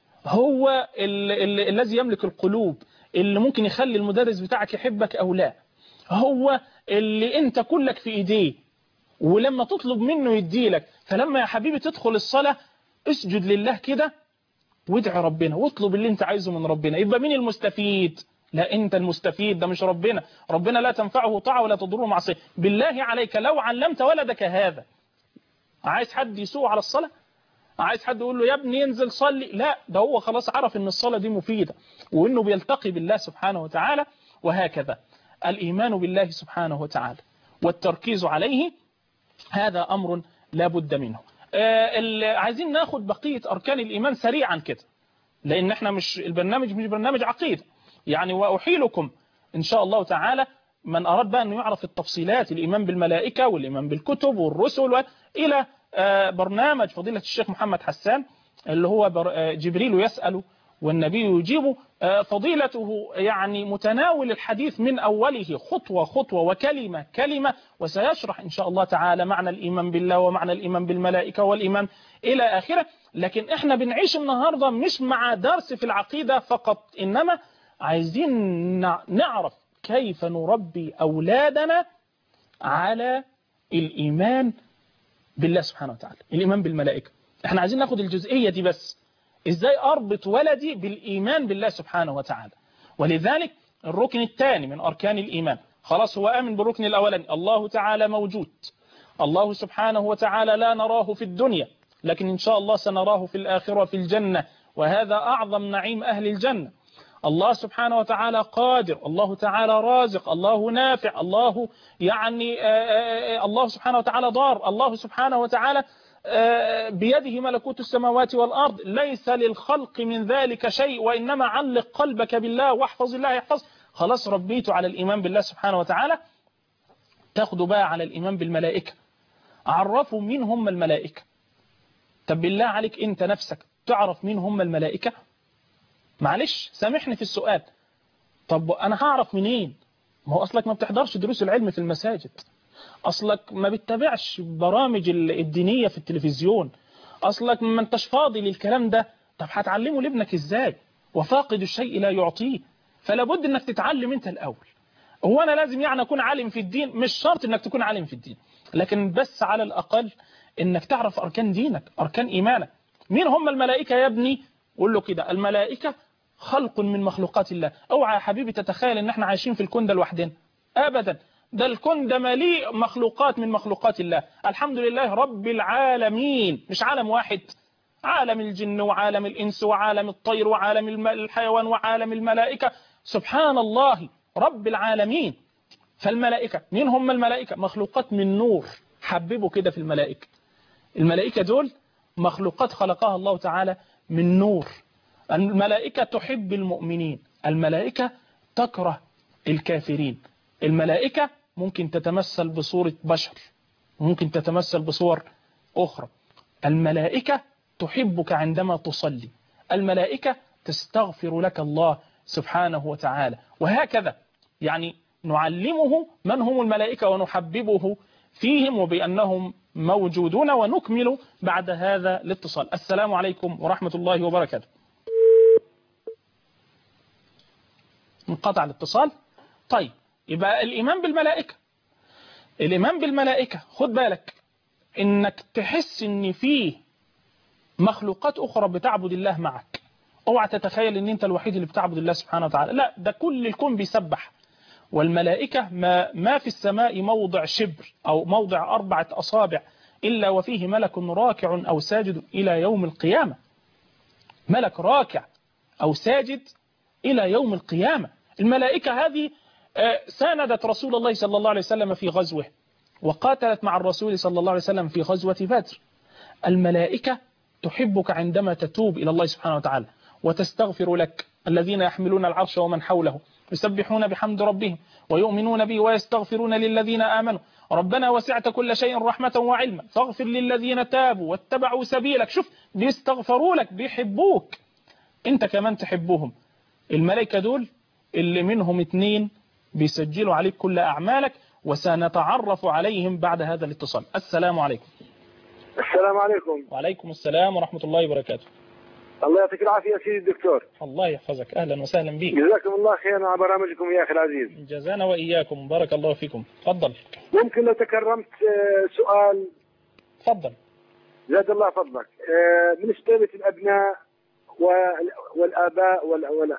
هو الذي يملك القلوب اللي ممكن يخلي المدرس بتاعك يحبك او لا، هو اللي انت كلك في ايديه ولما تطلب منه يديلك. فلما يا حبيبي تدخل الصلاة اسجد لله كده وادعي ربنا واطلب اللي انت عايزه من ربنا. يبقى مين المستفيد؟ لا انت المستفيد، ده مش ربنا. ربنا لا تنفعه طاعة ولا تضره معصية. بالله عليك لو علمت ولدك هذا، عايز حد يسوء على الصلاة؟ عايز حد يقول له يا ابني انزل صلي؟ لا، ده هو خلاص عرف ان الصلاة دي مفيدة وانه بيلتقي بالله سبحانه وتعالى. وهكذا الإيمان بالله سبحانه وتعالى والتركيز عليه هذا أمر لا بد منه. آه عايزين ناخد بقية أركان الإيمان سريعا كده، لأن احنا مش البرنامج مش برنامج عقيدة يعني. وأحيلكم إن شاء الله تعالى من أراد بقى أنه يعرف التفصيلات، الإيمان بالملائكة والإيمان بالكتب والرسل، إلى آه برنامج فضيلة الشيخ محمد حسان اللي هو جبريل يسأل والنبي يجيب. فضيلته يعني متناول الحديث من أوله خطوة خطوة وكلمة كلمة، وسيشرح إن شاء الله تعالى معنى الإيمان بالله ومعنى الإيمان بالملائكة والإيمان إلى آخره. لكن إحنا بنعيش النهاردة مش مع درس في العقيدة فقط، إنما عايزين نعرف كيف نربي أولادنا على الإيمان بالله سبحانه وتعالى، الإيمان بالملائكة. إحنا عايزين ناخد الجزئية دي بس، إزاي أربط ولدي بالإيمان بالله سبحانه وتعالى. ولذلك الركن الثاني من أركان الإيمان، خلاص هو آمن بالركن الأولاني، الله تعالى موجود، الله سبحانه وتعالى لا نراه في الدنيا لكن إن شاء الله سنراه في الآخرة في الجنة، وهذا أعظم نعيم أهل الجنة. الله سبحانه وتعالى قادر، الله تعالى رازق، الله نافع، الله يعني آآ آآ الله سبحانه وتعالى ضار، الله سبحانه وتعالى بيده ملكوت السماوات والأرض، ليس للخلق من ذلك شيء، وإنما علق قلبك بالله واحفظ الله يحفظ. خلاص ربيته على الإيمان بالله سبحانه وتعالى. تاخدوا بقى على الإيمان بالملائكة، عرفوا مين هم الملائكة. طب بالله عليك أنت نفسك تعرف مين هم الملائكة؟ معلش سامحني في السؤال، طب أنا هعرف منين؟ ما هو أصلك ما بتحضرش دروس العلم في المساجد، أصلك ما بتتابعش برامج الدينية في التلفزيون، أصلك ما انتش فاضي للكلام ده. طب هتعلمه لابنك إزاي؟ وفاقد الشيء لا يعطيه. فلا بد أنك تتعلم أنت الأول. هو أنا لازم يعني أكون عالم في الدين؟ مش شرط أنك تكون عالم في الدين، لكن بس على الأقل أنك تعرف أركان دينك، أركان إيمانك. مين هم الملائكة يا ابني؟ قول له كده الملائكة خلق من مخلوقات الله. اوعى يا حبيبي تتخيل ان احنا عايشين في الكون ده لوحدنا، ابدا، ده الكون ده مليء مخلوقات من مخلوقات الله. الحمد لله رب العالمين، مش عالم واحد، عالم الجن وعالم الانس وعالم الطير وعالم الحيوان وعالم الملائكة. سبحان الله رب العالمين. فالملائكة مين هم الملائكة؟ مخلوقات من نور. حببوا كده في الملائكة، الملائكة دول مخلوقات خلقها الله تعالى من نور. الملائكة تحب المؤمنين، الملائكة تكره الكافرين. الملائكة ممكن تتمثل بصورة بشر، ممكن تتمثل بصور أخرى. الملائكة تحبك عندما تصلي، الملائكة تستغفر لك الله سبحانه وتعالى. وهكذا يعني نعلمه من هم الملائكة ونحببه فيهم وبأنهم موجودون. ونكمل بعد هذا الاتصال. السلام عليكم ورحمة الله وبركاته. انقطع الاتصال. طيب يبقى الإيمان بالملائكة، الإيمان بالملائكة خد بالك إنك تحس إن فيه مخلوقات أخرى بتعبد الله معك. اوعى تتخيل إن أنت الوحيد اللي بتعبد الله سبحانه وتعالى، لا، ده كل الكون بيسبح. والملائكة ما, ما في السماء موضع شبر أو موضع أربعة أصابع إلا وفيه ملك راكع أو ساجد إلى يوم القيامة. ملك راكع أو ساجد إلى يوم القيامة. الملائكة هذه ساندت رسول الله صلى الله عليه وسلم في غزوه، وقاتلت مع الرسول صلى الله عليه وسلم في غزوة بدر. الملائكة تحبك عندما تتوب إلى الله سبحانه وتعالى وتستغفر لك. الذين يحملون العرش ومن حوله يسبحون بحمد ربهم ويؤمنون به ويستغفرون للذين آمنوا ربنا وسعت كل شيء رحمة وعلما فاغفر للذين تابوا واتبعوا سبيلك. شوف، بيستغفروا لك، بيحبوك، انت كمان تحبهم. الملائكة دول اللي منهم اتنين بيسجلوا عليك كل أعمالك، وسنتعرف عليهم بعد هذا الاتصال. السلام عليكم. السلام عليكم. وعليكم السلام ورحمة الله وبركاته. الله يعطيك العافية سيدي الدكتور. الله يحفظك، أهلا وسهلا بك. جزاكم الله خيرا على برامجكم يا أخي العزيز. جزانا وإياكم، بارك الله فيكم. تفضل. ممكن لو تكرمت سؤال؟ تفضل. زاد الله فضلك. بالنسبة للأبناء والآباء ولا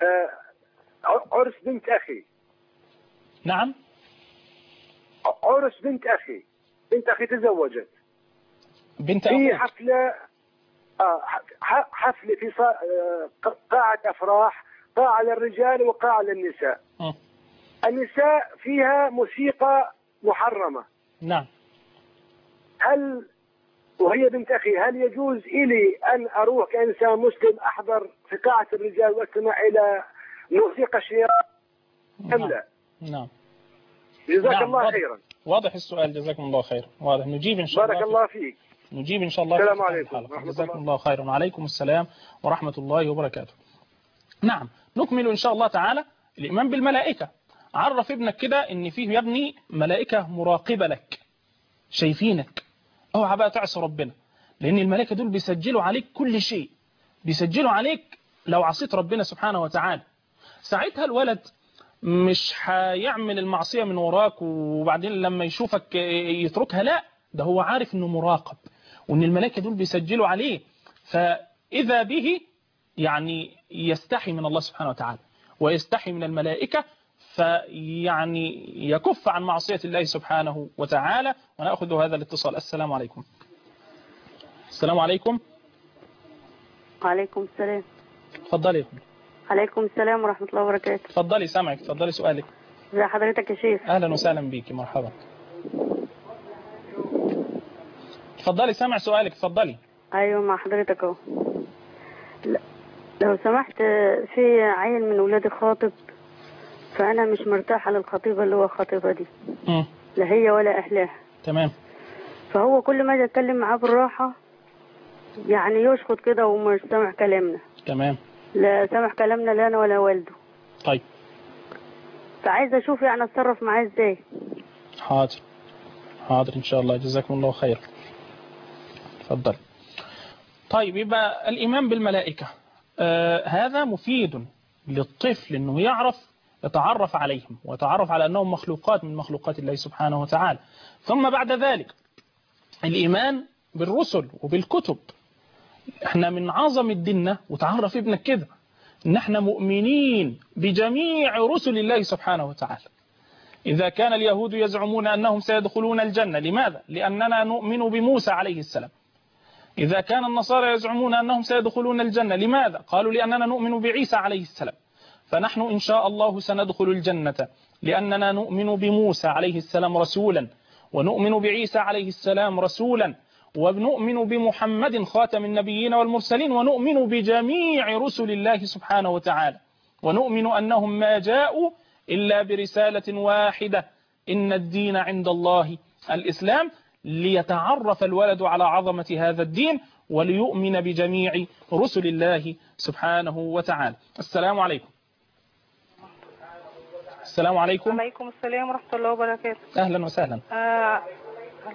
عرس بنت أخي. نعم. عرس بنت أخي. بنت أخي تزوجت. بنت أخي. في أخوك. حفلة آه حفلة في قاعة أفراح، قاعة للرجال وقاعة للنساء. م. النساء فيها موسيقى محرمة. نعم. هل وهي بنت أخي هل يجوز إلي أن أروح كإنسان مسلم أحضر في قاعة الرجال واستمع إلى موسيقى الشياط أم لا؟ نعم. جزاك نعم. الله واضح. خيرا. واضح السؤال، جزاكم الله خير. واضح، نجيب إن شاء الله. بارك الله فيك. نجيب إن شاء الله. السلام عليكم. جزاكم الله خيرا. وعليكم السلام ورحمة الله وبركاته. نعم، نكمل إن شاء الله تعالى الإيمان بالملائكة. عرف ابنك كده إن فيه يا ابني ملائكة مراقبة لك، شايفينك. اوعى بقى تعصي ربنا، لأن الملائكة دول بيسجلوا عليك كل شيء، بيسجلوا عليك لو عصيت ربنا سبحانه وتعالى. ساعتها الولد مش هيعمل المعصية من وراك وبعدين لما يشوفك يتركها، لا، ده هو عارف انه مراقب وان الملائكة دول بيسجلوا عليه، فإذا به يعني يستحي من الله سبحانه وتعالى ويستحي من الملائكة، فيعني يكف عن معصية الله سبحانه وتعالى. ونأخذ هذا الاتصال. السلام عليكم. السلام عليكم. وعليكم السلام. اتفضلي يا فندم. عليكم السلام ورحمة الله وبركاته. اتفضلي، سامعك، اتفضلي سؤالك. ازي حضرتك يا شيخ؟ اهلا وسهلا بيكي، مرحبا. اتفضلي، سامع سؤالك، اتفضلي. ايوه مع حضرتك اهو. لو سمحت، في عيل من ولادي خاطب، فانا مش مرتاحه للخطيبه اللي هو خاطبها دي. امم لا هي ولا اهلها. تمام. فهو كل ما اجي اتكلم معاه بالراحه يعني يشخط كده ومش سامع كلامنا. تمام. لا سامع كلامنا لا انا ولا والده. طيب. فعايزه اشوف يعني اتصرف معاه ازاي. حاضر حاضر ان شاء الله، جزاكم الله خير. اتفضل. طيب، يبقى الإيمان بالملائكة آه هذا مفيد للطفل انه يعرف يتعرف عليهم ويتعرف على انهم مخلوقات من مخلوقات الله سبحانه وتعالى. ثم بعد ذلك الإيمان بالرسل وبالكتب. احنا من عظم الدين، وتعرف ابنك كده، ان احنا مؤمنين بجميع رسل الله سبحانه وتعالى. إذا كان اليهود يزعمون أنهم سيدخلون الجنة، لماذا؟ لأننا نؤمن بموسى عليه السلام. إذا كان النصارى يزعمون أنهم سيدخلون الجنة، لماذا؟ قالوا لأننا نؤمن بعيسى عليه السلام. فنحن إن شاء الله سندخل الجنة لأننا نؤمن بموسى عليه السلام رسولا، ونؤمن بعيسى عليه السلام رسولا، ونؤمن بمحمد خاتم النبيين والمرسلين، ونؤمن بجميع رسل الله سبحانه وتعالى، ونؤمن أنهم ما جاءوا إلا برسالة واحدة: إن الدين عند الله الإسلام، ليتعرف الولد على عظمة هذا الدين وليؤمن بجميع رسل الله سبحانه وتعالى. السلام عليكم. السلام عليكم. وعليكم السلام ورحمة الله وبركاته. أهلا وسهلا. آه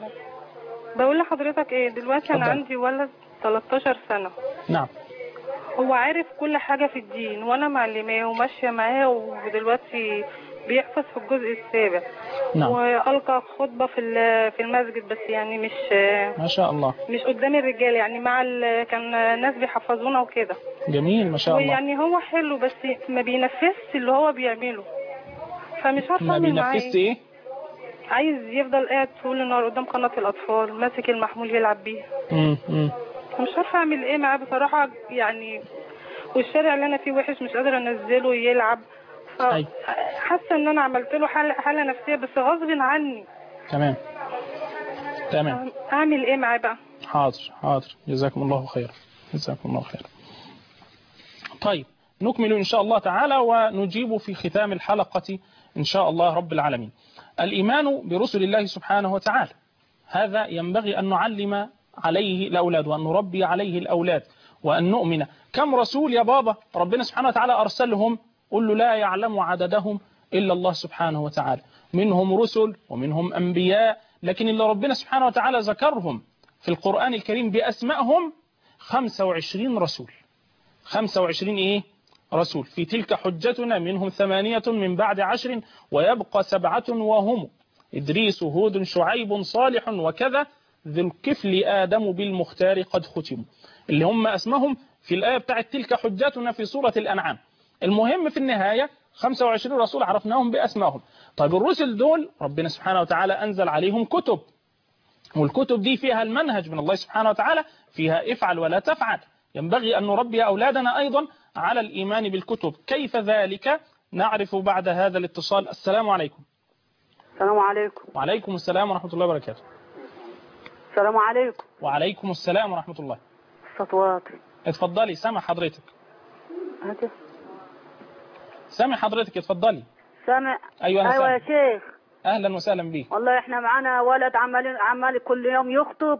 بقول لحضرتك إيه دلوقتي، أنا فضل. عندي ولد ثلاثة عشر سنة. نعم. هو عارف كل حاجة في الدين وأنا معلماه وماشية معاه، ودلوقتي بيحفظ في الجزء السابع. نعم. وألقى خطبة في في المسجد، بس يعني مش ما شاء الله. مش قدام الرجال، يعني مع ال... كان ناس بيحفظونا وكده. جميل ما شاء الله. ويعني هو حلو بس ما بينفذش اللي هو بيعمله، فمش عارفة ما أعمل معاه بينفذش إيه. ايه؟ عايز يفضل قاعد طول النهار قدام قناة الأطفال ماسك المحمول يلعب بيه. امم امم مش عارفة أعمل إيه معاه بصراحة يعني. والشارع اللي أنا فيه وحش، مش قادرة أنزله يلعب. أي. حاسة إن أنا عملت له حالة حالة نفسية بس غصب عني. تمام تمام. أعمل إيه معاه بقى؟ حاضر حاضر، جزاكم الله خير، جزاكم الله خير. طيب نكمل إن شاء الله تعالى ونجيب في ختام الحلقة إن شاء الله رب العالمين. الإيمان برسل الله سبحانه وتعالى هذا ينبغي أن نعلم عليه الأولاد وأن نربي عليه الأولاد وأن نؤمن. كم رسول يا بابا ربنا سبحانه وتعالى أرسلهم؟ قل له لا يعلم عددهم إلا الله سبحانه وتعالى. منهم رسل ومنهم أنبياء، لكن اللي ربنا سبحانه وتعالى ذكرهم في القرآن الكريم بأسمائهم خمسة وعشرين رسول. خمسة وعشرين إيه؟ رسول. في تلك حجتنا منهم ثمانية من بعد عشر ويبقى سبعة وهم إدريس هود شعيب صالح وكذا ذو الكفل آدم بالمختار قد ختموا، اللي هم اسمهم في الآية بتاعت تلك حجتنا في سورة الأنعام. المهم في النهاية خمسة وعشرين رسول عرفناهم بأسمائهم. طيب الرسل دول ربنا سبحانه وتعالى أنزل عليهم كتب، والكتب دي فيها المنهج من الله سبحانه وتعالى، فيها افعل ولا تفعل. ينبغي أن نربي أولادنا أيضا على الإيمان بالكتب. كيف ذلك؟ نعرف بعد هذا الاتصال. السلام عليكم. السلام عليكم. وعليكم السلام ورحمة الله وبركاته. السلام عليكم. وعليكم السلام ورحمة الله. سطواتي. اتفضلي سامع حضرتك. هاتي. سامع حضرتك اتفضلي. سامع. أيوة أنا أيوة سامع. يا شيخ. أهلا وسهلا بيه. والله إحنا معانا ولد عمال عمال كل يوم يخطب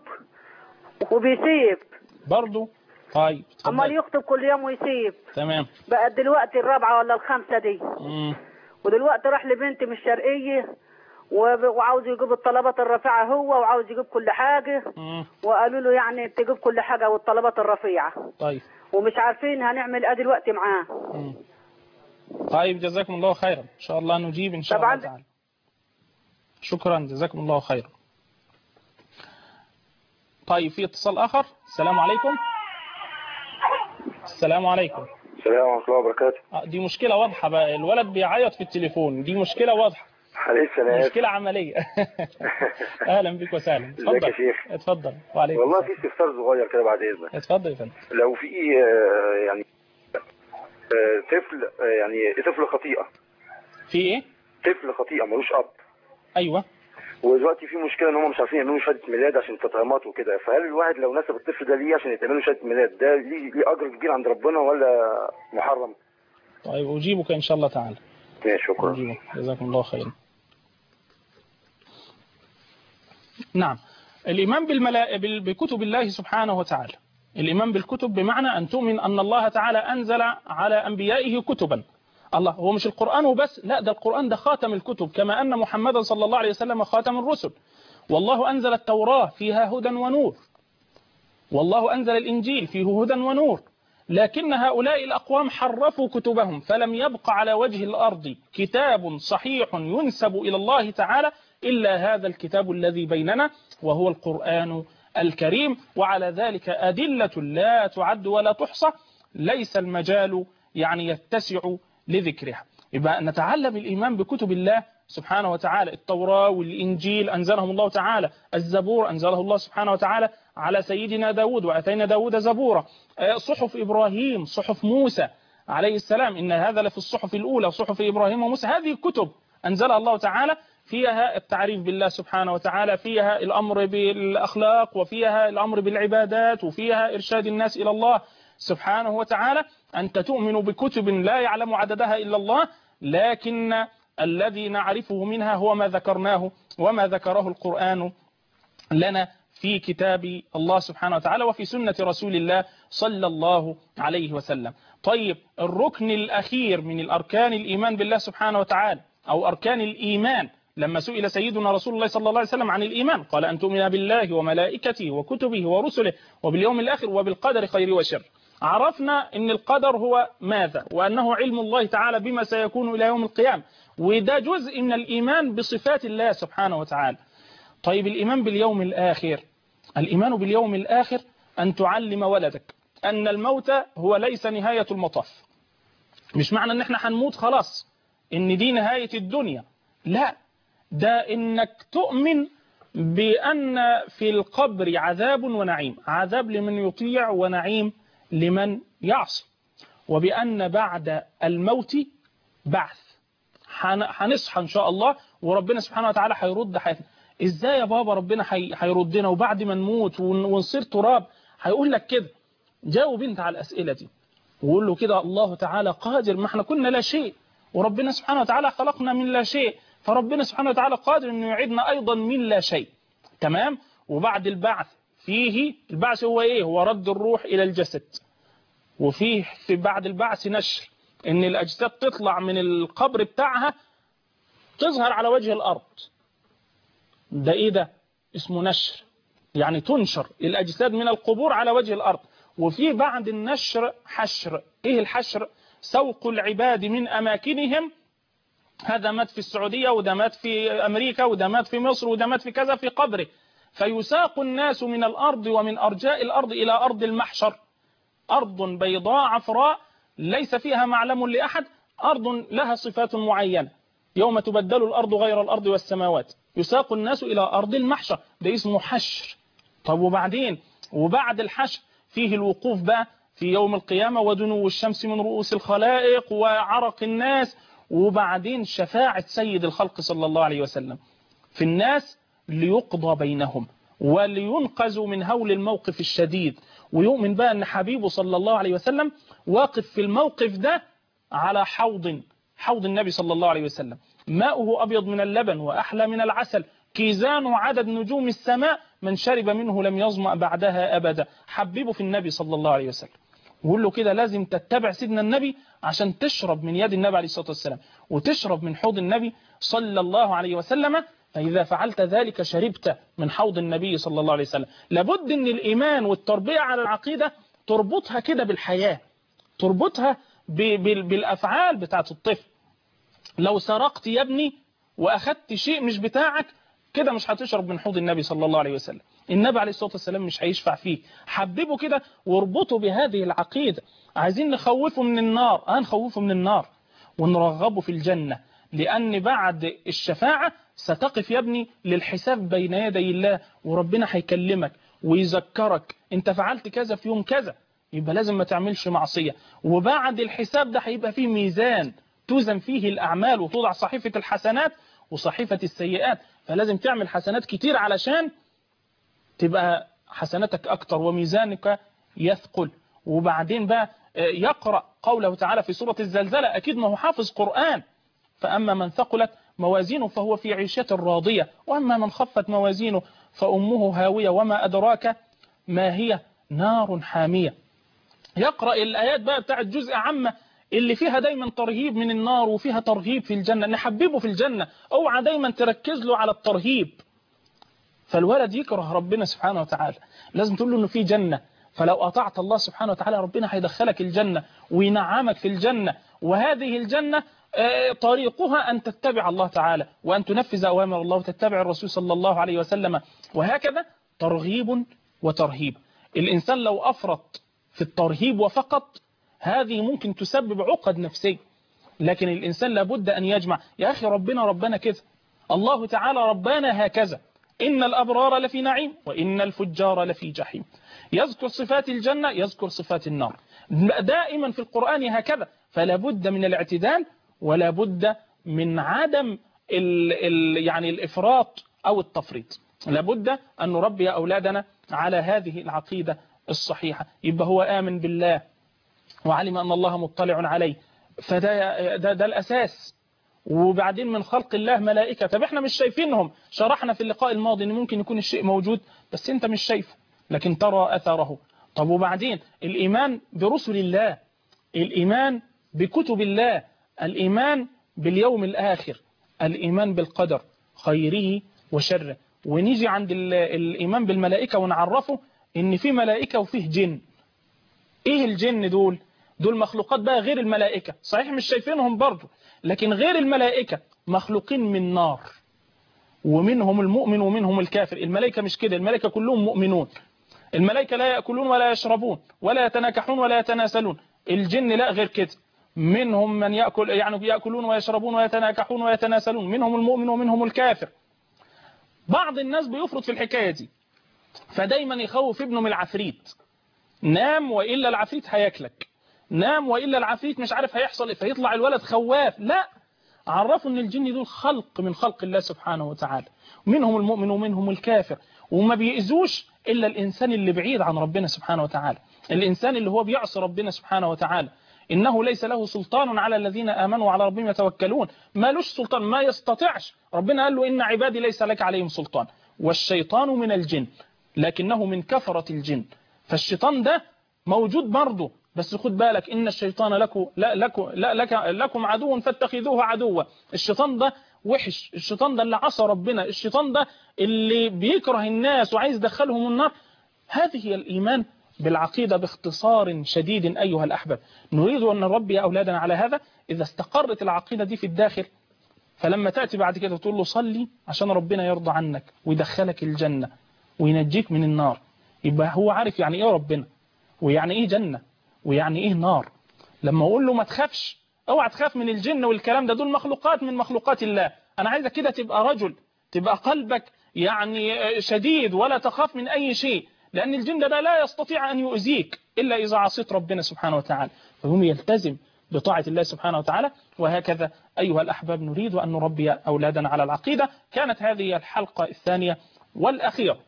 وبيسيب برضو. طيب عمال اتفضلي. يخطب كل يوم ويسيب. تمام. بقى دلوقتي الرابعة ولا الخامسة دي. مم. ودلوقتي راح لبنتي من الشرقية وب- وعاوز يجيب الطلبات الرفيعة هو، وعاوز يجيب كل حاجة. مم. وقالوا له يعني تجيب كل حاجة والطلبات الرفيعة، طيب. ومش عارفين هنعمل ايه دلوقتي معاه. مم. طيب جزاكم الله خيرا، إن شاء الله نجيب إن شاء طبعاً. الله تعالى. شكرا جزاكم الله خيرا. طيب في اتصال آخر. السلام عليكم. السلام عليكم. السلام ورحمة الله وبركاته. آه، دي مشكلة واضحة بقى، الولد بيعيط في التليفون، دي مشكلة واضحة، لسه انا آسف. مشكلة عملية. أهلا بك وسهلا. ازيك يا اتفضل. شيخ؟ اتفضل. وعليكم والله السلام. في استفسار صغير كده بعد اذنك. اتفضل يا فندم. لو في آه، يعني آه، طفل آه، يعني طفل خطيئة في ايه؟ طفل خطيئة ملوش اب، ايوه. ودلوقتي في مشكلة ان هم مش عارفين يعملوا شهادة ميلاد عشان التطعيمات وكده، فهل الواحد لو نسب الطفل ده ليه عشان يتعمل له شهادة ميلاد ده ليه ليه اجر كبير عند ربنا ولا محرم؟ طيب اجيبك ان شاء الله تعالى. ماشي شكرا. أجيبك. جزاكم الله خيرا. نعم، الإيمان بالملا... بال- بكتب الله سبحانه وتعالى. الإيمان بالكتب بمعنى أن تؤمن أن الله تعالى أنزل على أنبيائه كتبا. الله هو مش القرآن وبس، لا ده القرآن ده خاتم الكتب، كما أن محمدا صلى الله عليه وسلم خاتم الرسل. والله أنزل التوراة فيها هدى ونور، والله أنزل الإنجيل فيه هدى ونور، لكن هؤلاء الأقوام حرفوا كتبهم، فلم يبق على وجه الأرض كتاب صحيح ينسب إلى الله تعالى إلا هذا الكتاب الذي بيننا وهو القرآن الكريم. وعلى ذلك أدلة لا تعد ولا تحصى، ليس المجال يعني يتسع لذكرها. يبقى نتعلم الإيمان بكتب الله سبحانه وتعالى. التوراة والإنجيل أنزلهم الله تعالى، الزبور أنزله الله سبحانه وتعالى على سيدنا داود وأتينا داود زبورا، صحف إبراهيم، صحف موسى عليه السلام، إن هذا لفي الصحف الأولى صحف إبراهيم وموسى. هذه الكتب أنزلها الله تعالى، فيها التعريف بالله سبحانه وتعالى، فيها الأمر بالأخلاق، وفيها الأمر بالعبادات، وفيها إرشاد الناس إلى الله سبحانه وتعالى. أنت تؤمن بكتب لا يعلم عددها إلا الله، لكن الذي نعرفه منها هو ما ذكرناه وما ذكره القرآن لنا في كتاب الله سبحانه وتعالى وفي سنة رسول الله صلى الله عليه وسلم. طيب الركن الأخير من الأركان الإيمان بالله سبحانه وتعالى أو أركان الإيمان، لما سئل سيدنا رسول الله صلى الله عليه وسلم عن الإيمان قال أن تؤمن بالله وملائكته وكتبه ورسله وباليوم الآخر وبالقدر خير وشر. عرفنا ان القدر هو ماذا، وانه علم الله تعالى بما سيكون الى يوم القيامة، وده جزء من الايمان بصفات الله سبحانه وتعالى. طيب الايمان باليوم الاخر، الايمان باليوم الاخر ان تعلم ولدك ان الموت هو ليس نهاية المطاف. مش معنى ان احنا هنموت خلاص ان دي نهاية الدنيا، لا، ده انك تؤمن بان في القبر عذاب ونعيم، عذاب لمن يطيع ونعيم لمن يعصي، وبأن بعد الموت بعث، هنصحى ان شاء الله وربنا سبحانه وتعالى هيرد حياتنا. ازاي يا بابا ربنا هيردنا وبعد ما نموت ونصير تراب؟ هيقول لك كده، جاوب انت على الاسئله دي وقول له كده الله تعالى قادر، ما احنا كنا لا شيء وربنا سبحانه وتعالى خلقنا من لا شيء، فربنا سبحانه وتعالى قادر انه يعيدنا ايضا من لا شيء. تمام. وبعد البعث فيه، البعث هو ايه؟ هو رد الروح الى الجسد، وفيه في بعد البعث نشر، ان الاجساد تطلع من القبر بتاعها تظهر على وجه الارض. ده ايه ده؟ اسمه نشر، يعني تنشر الاجساد من القبور على وجه الارض. وفي بعد النشر حشر. ايه الحشر؟ سوق العباد من اماكنهم، هذا مات في السعودية وده مات في امريكا وده مات في مصر وده مات في كذا في قبره، فيساق الناس من الارض ومن ارجاء الارض الى ارض المحشر، ارض بيضاء عفراء ليس فيها معلم لاحد، ارض لها صفات معينة، يوم تبدل الارض غير الارض والسماوات، يساق الناس الى ارض المحشر، ده اسمه حشر. طب وبعدين؟ وبعد الحشر فيه الوقوف بقى في يوم القيامة ودنو الشمس من رؤوس الخلائق وعرق الناس، وبعدين شفاعة سيد الخلق صلى الله عليه وسلم في الناس ليقضى بينهم ولينقذوا من هول الموقف الشديد. ويؤمن بقى أن حبيبه صلى الله عليه وسلم واقف في الموقف ده على حوض، حوض النبي صلى الله عليه وسلم، ماؤه أبيض من اللبن وأحلى من العسل، كيزان عدد نجوم السماء، من شرب منه لم يظمأ بعدها أبدا. حبيبه في النبي صلى الله عليه وسلم، وقول له كده لازم تتبع سيدنا النبي عشان تشرب من يد النبي عليه الصلاة والسلام وتشرب من حوض النبي صلى الله عليه وسلم، فإذا فعلت ذلك شربت من حوض النبي صلى الله عليه وسلم. لابد أن الإيمان والتربية على العقيدة تربطها كده بالحياة، تربطها بالأفعال بتاعت الطفل. لو سرقت يا ابني وأخذت شيء مش بتاعك كده مش هتشرب من حوض النبي صلى الله عليه وسلم، النبي عليه الصلاة والسلام مش هيشفع فيه. حببه كده واربطه بهذه العقيدة. عايزين نخوفه من النار، هنخوفه من النار ونرغبه في الجنة، لأن بعد الشفاعة ستقف يا ابني للحساب بين يدي الله، وربنا هيكلمك ويذكرك انت فعلت كذا في يوم كذا، يبقى لازم ما تعملش معصية. وبعد الحساب ده هيبقى فيه ميزان توزن فيه الأعمال وتوضع صحيفة الحسنات وصحيفة السيئات، فلازم تعمل حسنات كتير علشان تبقى حسناتك أكتر وميزانك يثقل. وبعدين بقى يقرأ قوله تعالى في سورة الزلزلة، أكيد ما هو حافظ قرآن، فأما من ثقلت موازينه فهو في عيشة راضية، وأما من خفت موازينه فأمه هاوية وما أدراك ما هي نار حامية. يقرأ الآيات بقى بتاعت جزء عامة اللي فيها دايما ترهيب من النار وفيها ترهيب في الجنة، نحببه في الجنة، اوعى دايما تركز له على الترهيب. فالولد يكره ربنا سبحانه وتعالى، لازم تقول له انه في جنة، فلو أطعت الله سبحانه وتعالى ربنا هيدخلك الجنة وينعمك في الجنة، وهذه الجنة طريقها أن تتبع الله تعالى وأن تنفذ أوامر الله وتتبع الرسول صلى الله عليه وسلم، وهكذا ترغيب وترهيب. الإنسان لو أفرط في الترهيب وفقط هذه ممكن تسبب عقد نفسية، لكن الإنسان لابد أن يجمع. يا أخي ربنا ربنا كذا، الله تعالى ربنا هكذا، إن الأبرار لفي نعيم وإن الفجار لفي جحيم. يذكر صفات الجنة يذكر صفات النار دائما في القرآن هكذا، فلا بد من الاعتدال ولا بد من عدم ال ال يعني الإفراط أو التفريط. لابد أن نربي أولادنا على هذه العقيدة الصحيحة. يبقى هو آمن بالله وعلم أن الله مطلع عليه، فده ده, ده الأساس. وبعدين من خلق الله ملائكة، طب احنا مش شايفينهم، شرحنا في اللقاء الماضي ان ممكن يكون الشيء موجود بس انت مش شايفه لكن ترى أثره. طب وبعدين الإيمان برسل الله، الإيمان بكتب الله، الإيمان باليوم الآخر، الإيمان بالقدر خيره وشره. ونيجي عند الإيمان بالملائكة ونعرفه إن في ملائكة وفيه جن. ايه الجن دول؟ دول مخلوقات بقى غير الملائكة، صحيح مش شايفينهم برضو، لكن غير الملائكة، مخلوقين من نار، ومنهم المؤمن ومنهم الكافر. الملائكة مش كده، الملائكة كلهم مؤمنون. الملائكة لا يأكلون ولا يشربون ولا يتناكحون ولا يتناسلون. الجن لا، غير كده، منهم من يأكل يعني يأكلون ويشربون ويتناكحون ويتناسلون، منهم المؤمن ومنهم الكافر. بعض الناس بيفرط في الحكاية دي، فدايما يخوف ابنه من العفريت، نام وإلا العفريت هياكلك، نام وإلا العفريت مش عارف هيحصل ايه، فيطلع الولد خواف. لا، عرفوا ان الجن دول خلق من خلق الله سبحانه وتعالى، منهم المؤمن ومنهم الكافر، وما بيأذوش إلا الإنسان اللي بعيد عن ربنا سبحانه وتعالى، الإنسان اللي هو بيعصي ربنا سبحانه وتعالى. إنه ليس له سلطان على الذين آمنوا وعلى ربهم يتوكلون. ما لوش سلطان، ما يستطيعش. ربنا قال له إن عبادي ليس لك عليهم سلطان، والشيطان من الجن لكنه من كفرة الجن. فالشيطان ده موجود برضه، بس خد بالك إن الشيطان لكم لا لكم لا لك لكم عدو فاتخذوه عدوا. الشيطان ده وحش، الشيطان ده اللي عصى ربنا، الشيطان ده اللي بيكره الناس وعايز يدخلهم النار. هذه هي الإيمان بالعقيدة باختصار شديد أيها الأحباب. نريد أن نربي أولادنا على هذا. إذا استقرت العقيدة دي في الداخل، فلما تأتي بعد كده تقول له صلي عشان ربنا يرضى عنك ويدخلك الجنة وينجيك من النار، يبقى هو عارف يعني إيه ربنا، ويعني إيه جنة، ويعني إيه نار. لما أقول له ما تخافش، اوعى تخاف من الجن والكلام ده، دول مخلوقات من مخلوقات الله. أنا عايزك كده تبقى رجل، تبقى قلبك يعني شديد ولا تخاف من أي شيء، لأن الجن ده لا يستطيع أن يؤذيك إلا إذا عصيت ربنا سبحانه وتعالى. فهم يلتزم بطاعة الله سبحانه وتعالى. وهكذا أيها الأحباب نريد أن نربي أولادنا على العقيدة. كانت هذه الحلقة الثانية والأخيرة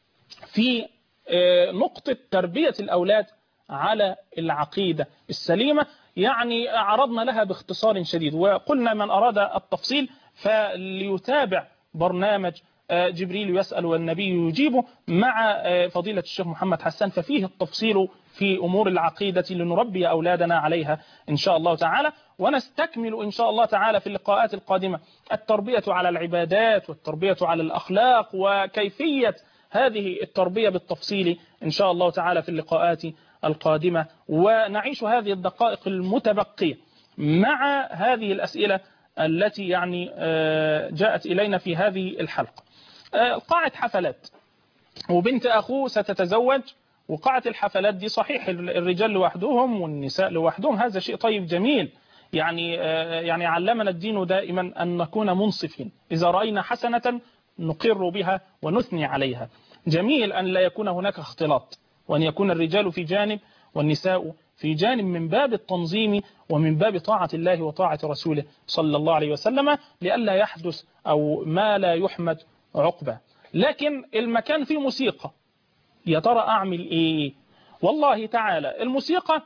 في نقطة تربية الأولاد على العقيدة السليمة، يعني عرضنا لها باختصار شديد، وقلنا من أراد التفصيل فليتابع برنامج جبريل يسأل والنبي يجيبه مع فضيلة الشيخ محمد حسان، ففيه التفصيل في أمور العقيدة لنربي أولادنا عليها إن شاء الله تعالى. ونستكمل إن شاء الله تعالى في اللقاءات القادمة التربية على العبادات والتربية على الأخلاق، وكيفية هذه التربية بالتفصيل إن شاء الله تعالى في اللقاءات القادمة. ونعيش هذه الدقائق المتبقية مع هذه الأسئلة التي يعني جاءت إلينا في هذه الحلقة. قاعة حفلات، وبنت أخوه ستتزوج، وقاعة الحفلات دي صحيح الرجال لوحدهم والنساء لوحدهم، هذا شيء طيب جميل. يعني يعني علمنا الدين دائما أن نكون منصفين، إذا رأينا حسنة نقر بها ونثني عليها. جميل أن لا يكون هناك اختلاط، وأن يكون الرجال في جانب والنساء في جانب، من باب التنظيم ومن باب طاعة الله وطاعة رسوله صلى الله عليه وسلم، لئلا يحدث أو ما لا يحمد عقبة. لكن المكان فيه موسيقى، يا ترى أعمل إيه؟ والله تعالى الموسيقى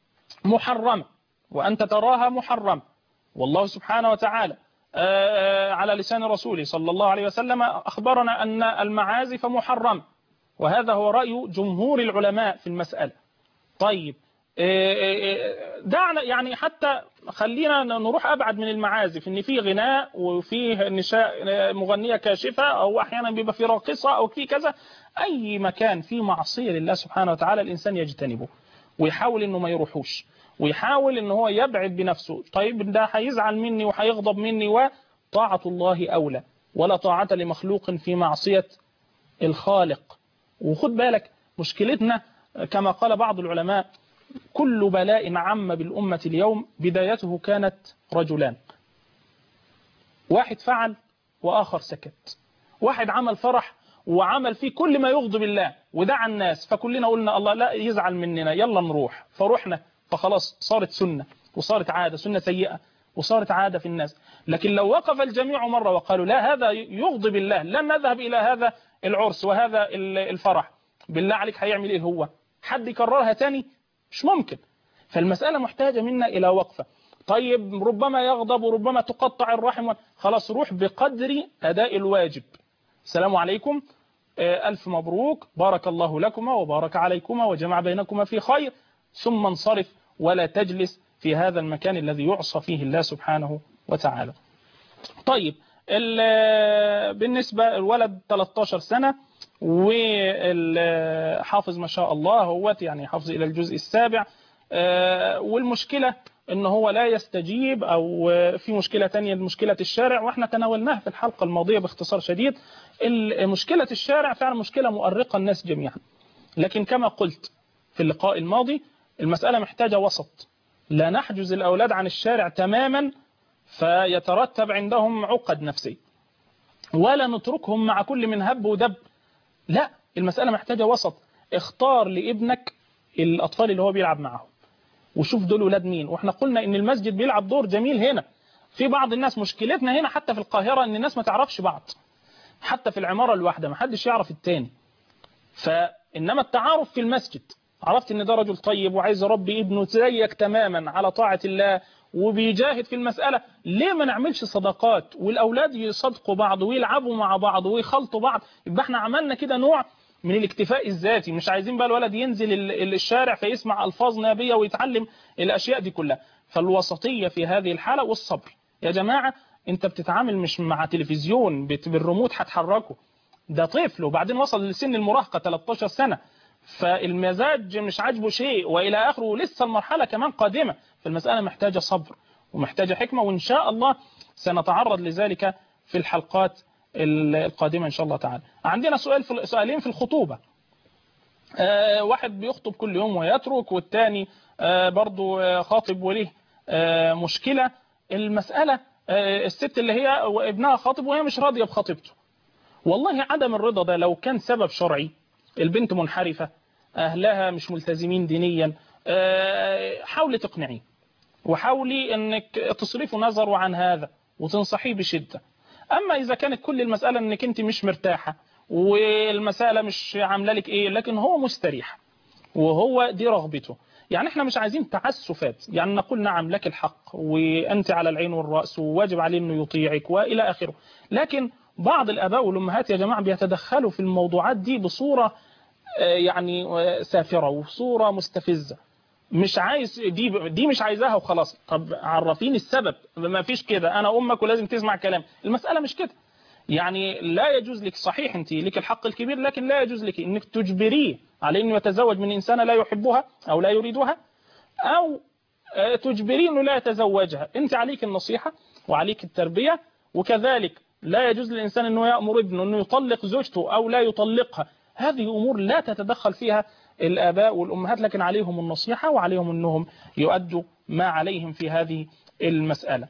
محرمة، وأنت تراها محرمة، والله سبحانه وتعالى على لسان رسوله صلى الله عليه وسلم أخبرنا أن المعازف محرمة، وهذا هو رأي جمهور العلماء في المسألة. طيب دعنا يعني حتى خلينا نروح أبعد من المعازف، إن في غناء وفيه نشاء مغنية كاشفة، أو أحيانا بيبقى في راقصة أو في كذا. أي مكان فيه معصية لله سبحانه وتعالى الإنسان يجتنبه، ويحاول إنه ما يروحوش، ويحاول إنه هو يبعد بنفسه. طيب ده هيزعل مني وهيغضب مني، وطاعة الله أولى، ولا طاعة لمخلوق في معصية الخالق. وخد بالك مشكلتنا كما قال بعض العلماء، كل بلاء عم بالأمة اليوم بدايته كانت رجلان، واحد فعل وآخر سكت، واحد عمل فرح وعمل فيه كل ما يغضب الله ودعا الناس، فكلنا قلنا الله لا يزعل مننا يلا نروح، فروحنا، فخلاص صارت سنة وصارت عادة، سنة سيئة وصارت عادة في الناس. لكن لو وقف الجميع مرة وقالوا لا هذا يغضب الله، لن نذهب إلى هذا العرس وهذا الفرح، بالله عليك هيعمل إيه هو؟ حد يكررها تاني؟ مش ممكن. فالمسألة محتاجة منا إلى وقفة. طيب ربما يغضب وربما تقطع الرحم، خلاص روح بقدر أداء الواجب. السلام عليكم، ألف مبروك، بارك الله لكما وبارك عليكما وجمع بينكما في خير، ثم انصرف ولا تجلس في هذا المكان الذي يعصى فيه الله سبحانه وتعالى. طيب بالنسبة الولد ثلاثة عشر سنة والحافظ ما شاء الله هو يعني حافظ إلى الجزء السابع، والمشكلة ان هو لا يستجيب، او في مشكلة تانية مشكلة الشارع، واحنا تناولناها في الحلقة الماضية باختصار شديد. مشكلة الشارع فعلا مشكلة مؤرقة الناس جميعا، لكن كما قلت في اللقاء الماضي المسألة محتاجة وسط، لا نحجز الأولاد عن الشارع تماما فيترتب عندهم عقد نفسية، ولا نتركهم مع كل من هب ودب، لا، المسألة محتاجة وسط. اختار لابنك الأطفال اللي هو بيلعب معهم وشوف دول ولاد مين. واحنا قلنا ان المسجد بيلعب دور جميل هنا. في بعض الناس مشكلتنا هنا حتى في القاهرة ان الناس ما تعرفش بعض، حتى في العمارة الواحدة ما حدش يعرف التاني. فإنما التعارف في المسجد، عرفت ان ده رجل طيب وعايز يربي ابنه زيك تماما على طاعة الله وبيجاهد في المسألة، ليه ما نعملش صداقات والأولاد يصدقوا بعض ويلعبوا مع بعض ويخلطوا بعض؟ يبقى احنا عملنا كده نوع من الاكتفاء الذاتي. مش عايزين بقى الولد ينزل الشارع فيسمع ألفاظ نابية ويتعلم الأشياء دي كلها. فالوسطية في هذه الحالة والصبر. يا جماعة انت بتتعامل مش مع تلفزيون بالريموت هتحركه، ده طفل وبعدين وصل لسن المراهقة ثلاثة عشر سنة، فالمزاج مش عاجبه شيء وإلى آخره، ولسه المرحلة كمان قادمة. فالمسألة محتاجة صبر ومحتاجة حكمة، وإن شاء الله سنتعرض لذلك في الحلقات القادمة إن شاء الله تعالى. عندنا سؤال في سؤالين في الخطوبة. آه واحد بيخطب كل يوم ويترك، والتاني آه برضو آه خاطب وليه آه مشكلة. المسألة آه الست اللي هي ابنها خاطب وهي مش راضية بخطيبته. والله عدم الرضا ده لو كان سبب شرعي، البنت منحرفة، أهلها مش ملتزمين دينيا، آه حاولي تقنعيه وحاولي انك تصرفوا نظره عن هذا وتنصحيه بشدة. اما اذا كانت كل المسألة انك انت مش مرتاحة والمسألة مش عاملة لك ايه، لكن هو مستريح وهو دي رغبته، يعني احنا مش عايزين تعسفات، يعني نقول نعم لك الحق وانت على العين والرأس وواجب عليه انه يطيعك والى اخره. لكن بعض الاباء والامهات يا جماعة بيتدخلوا في الموضوعات دي بصورة يعني سافرة وصورة مستفزة. مش عايز دي دي مش عايزاها وخلاص. طب عرفيني السبب. ما فيش كده انا امك ولازم تسمع كلام. المسألة مش كده. يعني لا يجوز لك، صحيح انت لك الحق الكبير، لكن لا يجوز لك انك تجبريه على انه يتزوج من انسانه لا يحبها او لا يريدها، او تجبريه انه لا يتزوجها. انت عليك النصيحة وعليك التربية. وكذلك لا يجوز للانسان انه يأمر ابنه انه يطلق زوجته او لا يطلقها. هذه امور لا تتدخل فيها الآباء والأمهات، لكن عليهم النصيحة وعليهم أنهم يؤدوا ما عليهم في هذه المسألة.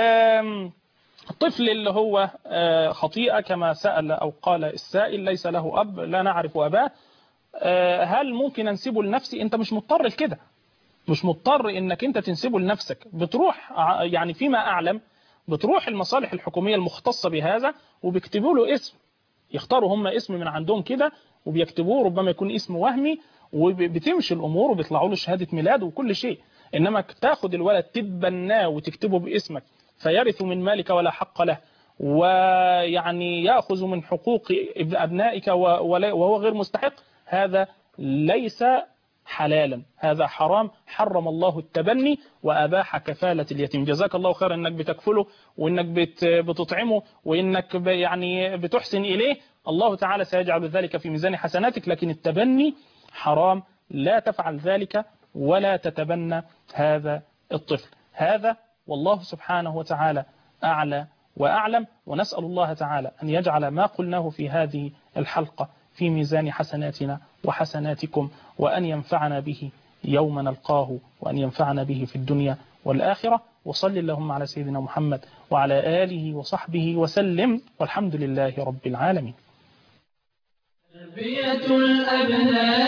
الطفل اللي هو خطيئة كما سأل أو قال السائل، ليس له أب، لا نعرف أباه، هل ممكن أنسبه لنفسي؟ أنت مش مضطر لكده، مش مضطر أنك أنت تنسبه لنفسك. بتروح يعني فيما أعلم بتروح المصالح الحكومية المختصة بهذا وبيكتبوا له اسم، يختاروا هم اسم من عندهم كده وبيكتبوه، ربما يكون اسم وهمي، وبتمشي الأمور وبيطلعوا له شهادة ميلاد وكل شيء. إنما تاخد الولد تتبناه وتكتبه باسمك فيرث من مالك ولا حق له، ويعني يأخذ من حقوق أبنائك وهو غير مستحق، هذا ليس حلالا، هذا حرام. حرم الله التبني وأباح كفالة اليتيم. جزاك الله خير إنك بتكفله وإنك بتطعمه وإنك يعني بتحسن إليه، الله تعالى سيجعل ذلك في ميزان حسناتك. لكن التبني حرام، لا تفعل ذلك ولا تتبنى هذا الطفل. هذا والله سبحانه وتعالى أعلى وأعلم، ونسأل الله تعالى أن يجعل ما قلناه في هذه الحلقة في ميزان حسناتنا وحسناتكم، وأن ينفعنا به يوم نلقاه، وأن ينفعنا به في الدنيا والآخرة. وصل اللهم على سيدنا محمد وعلى آله وصحبه وسلم، والحمد لله رب العالمين. تربية الأبناء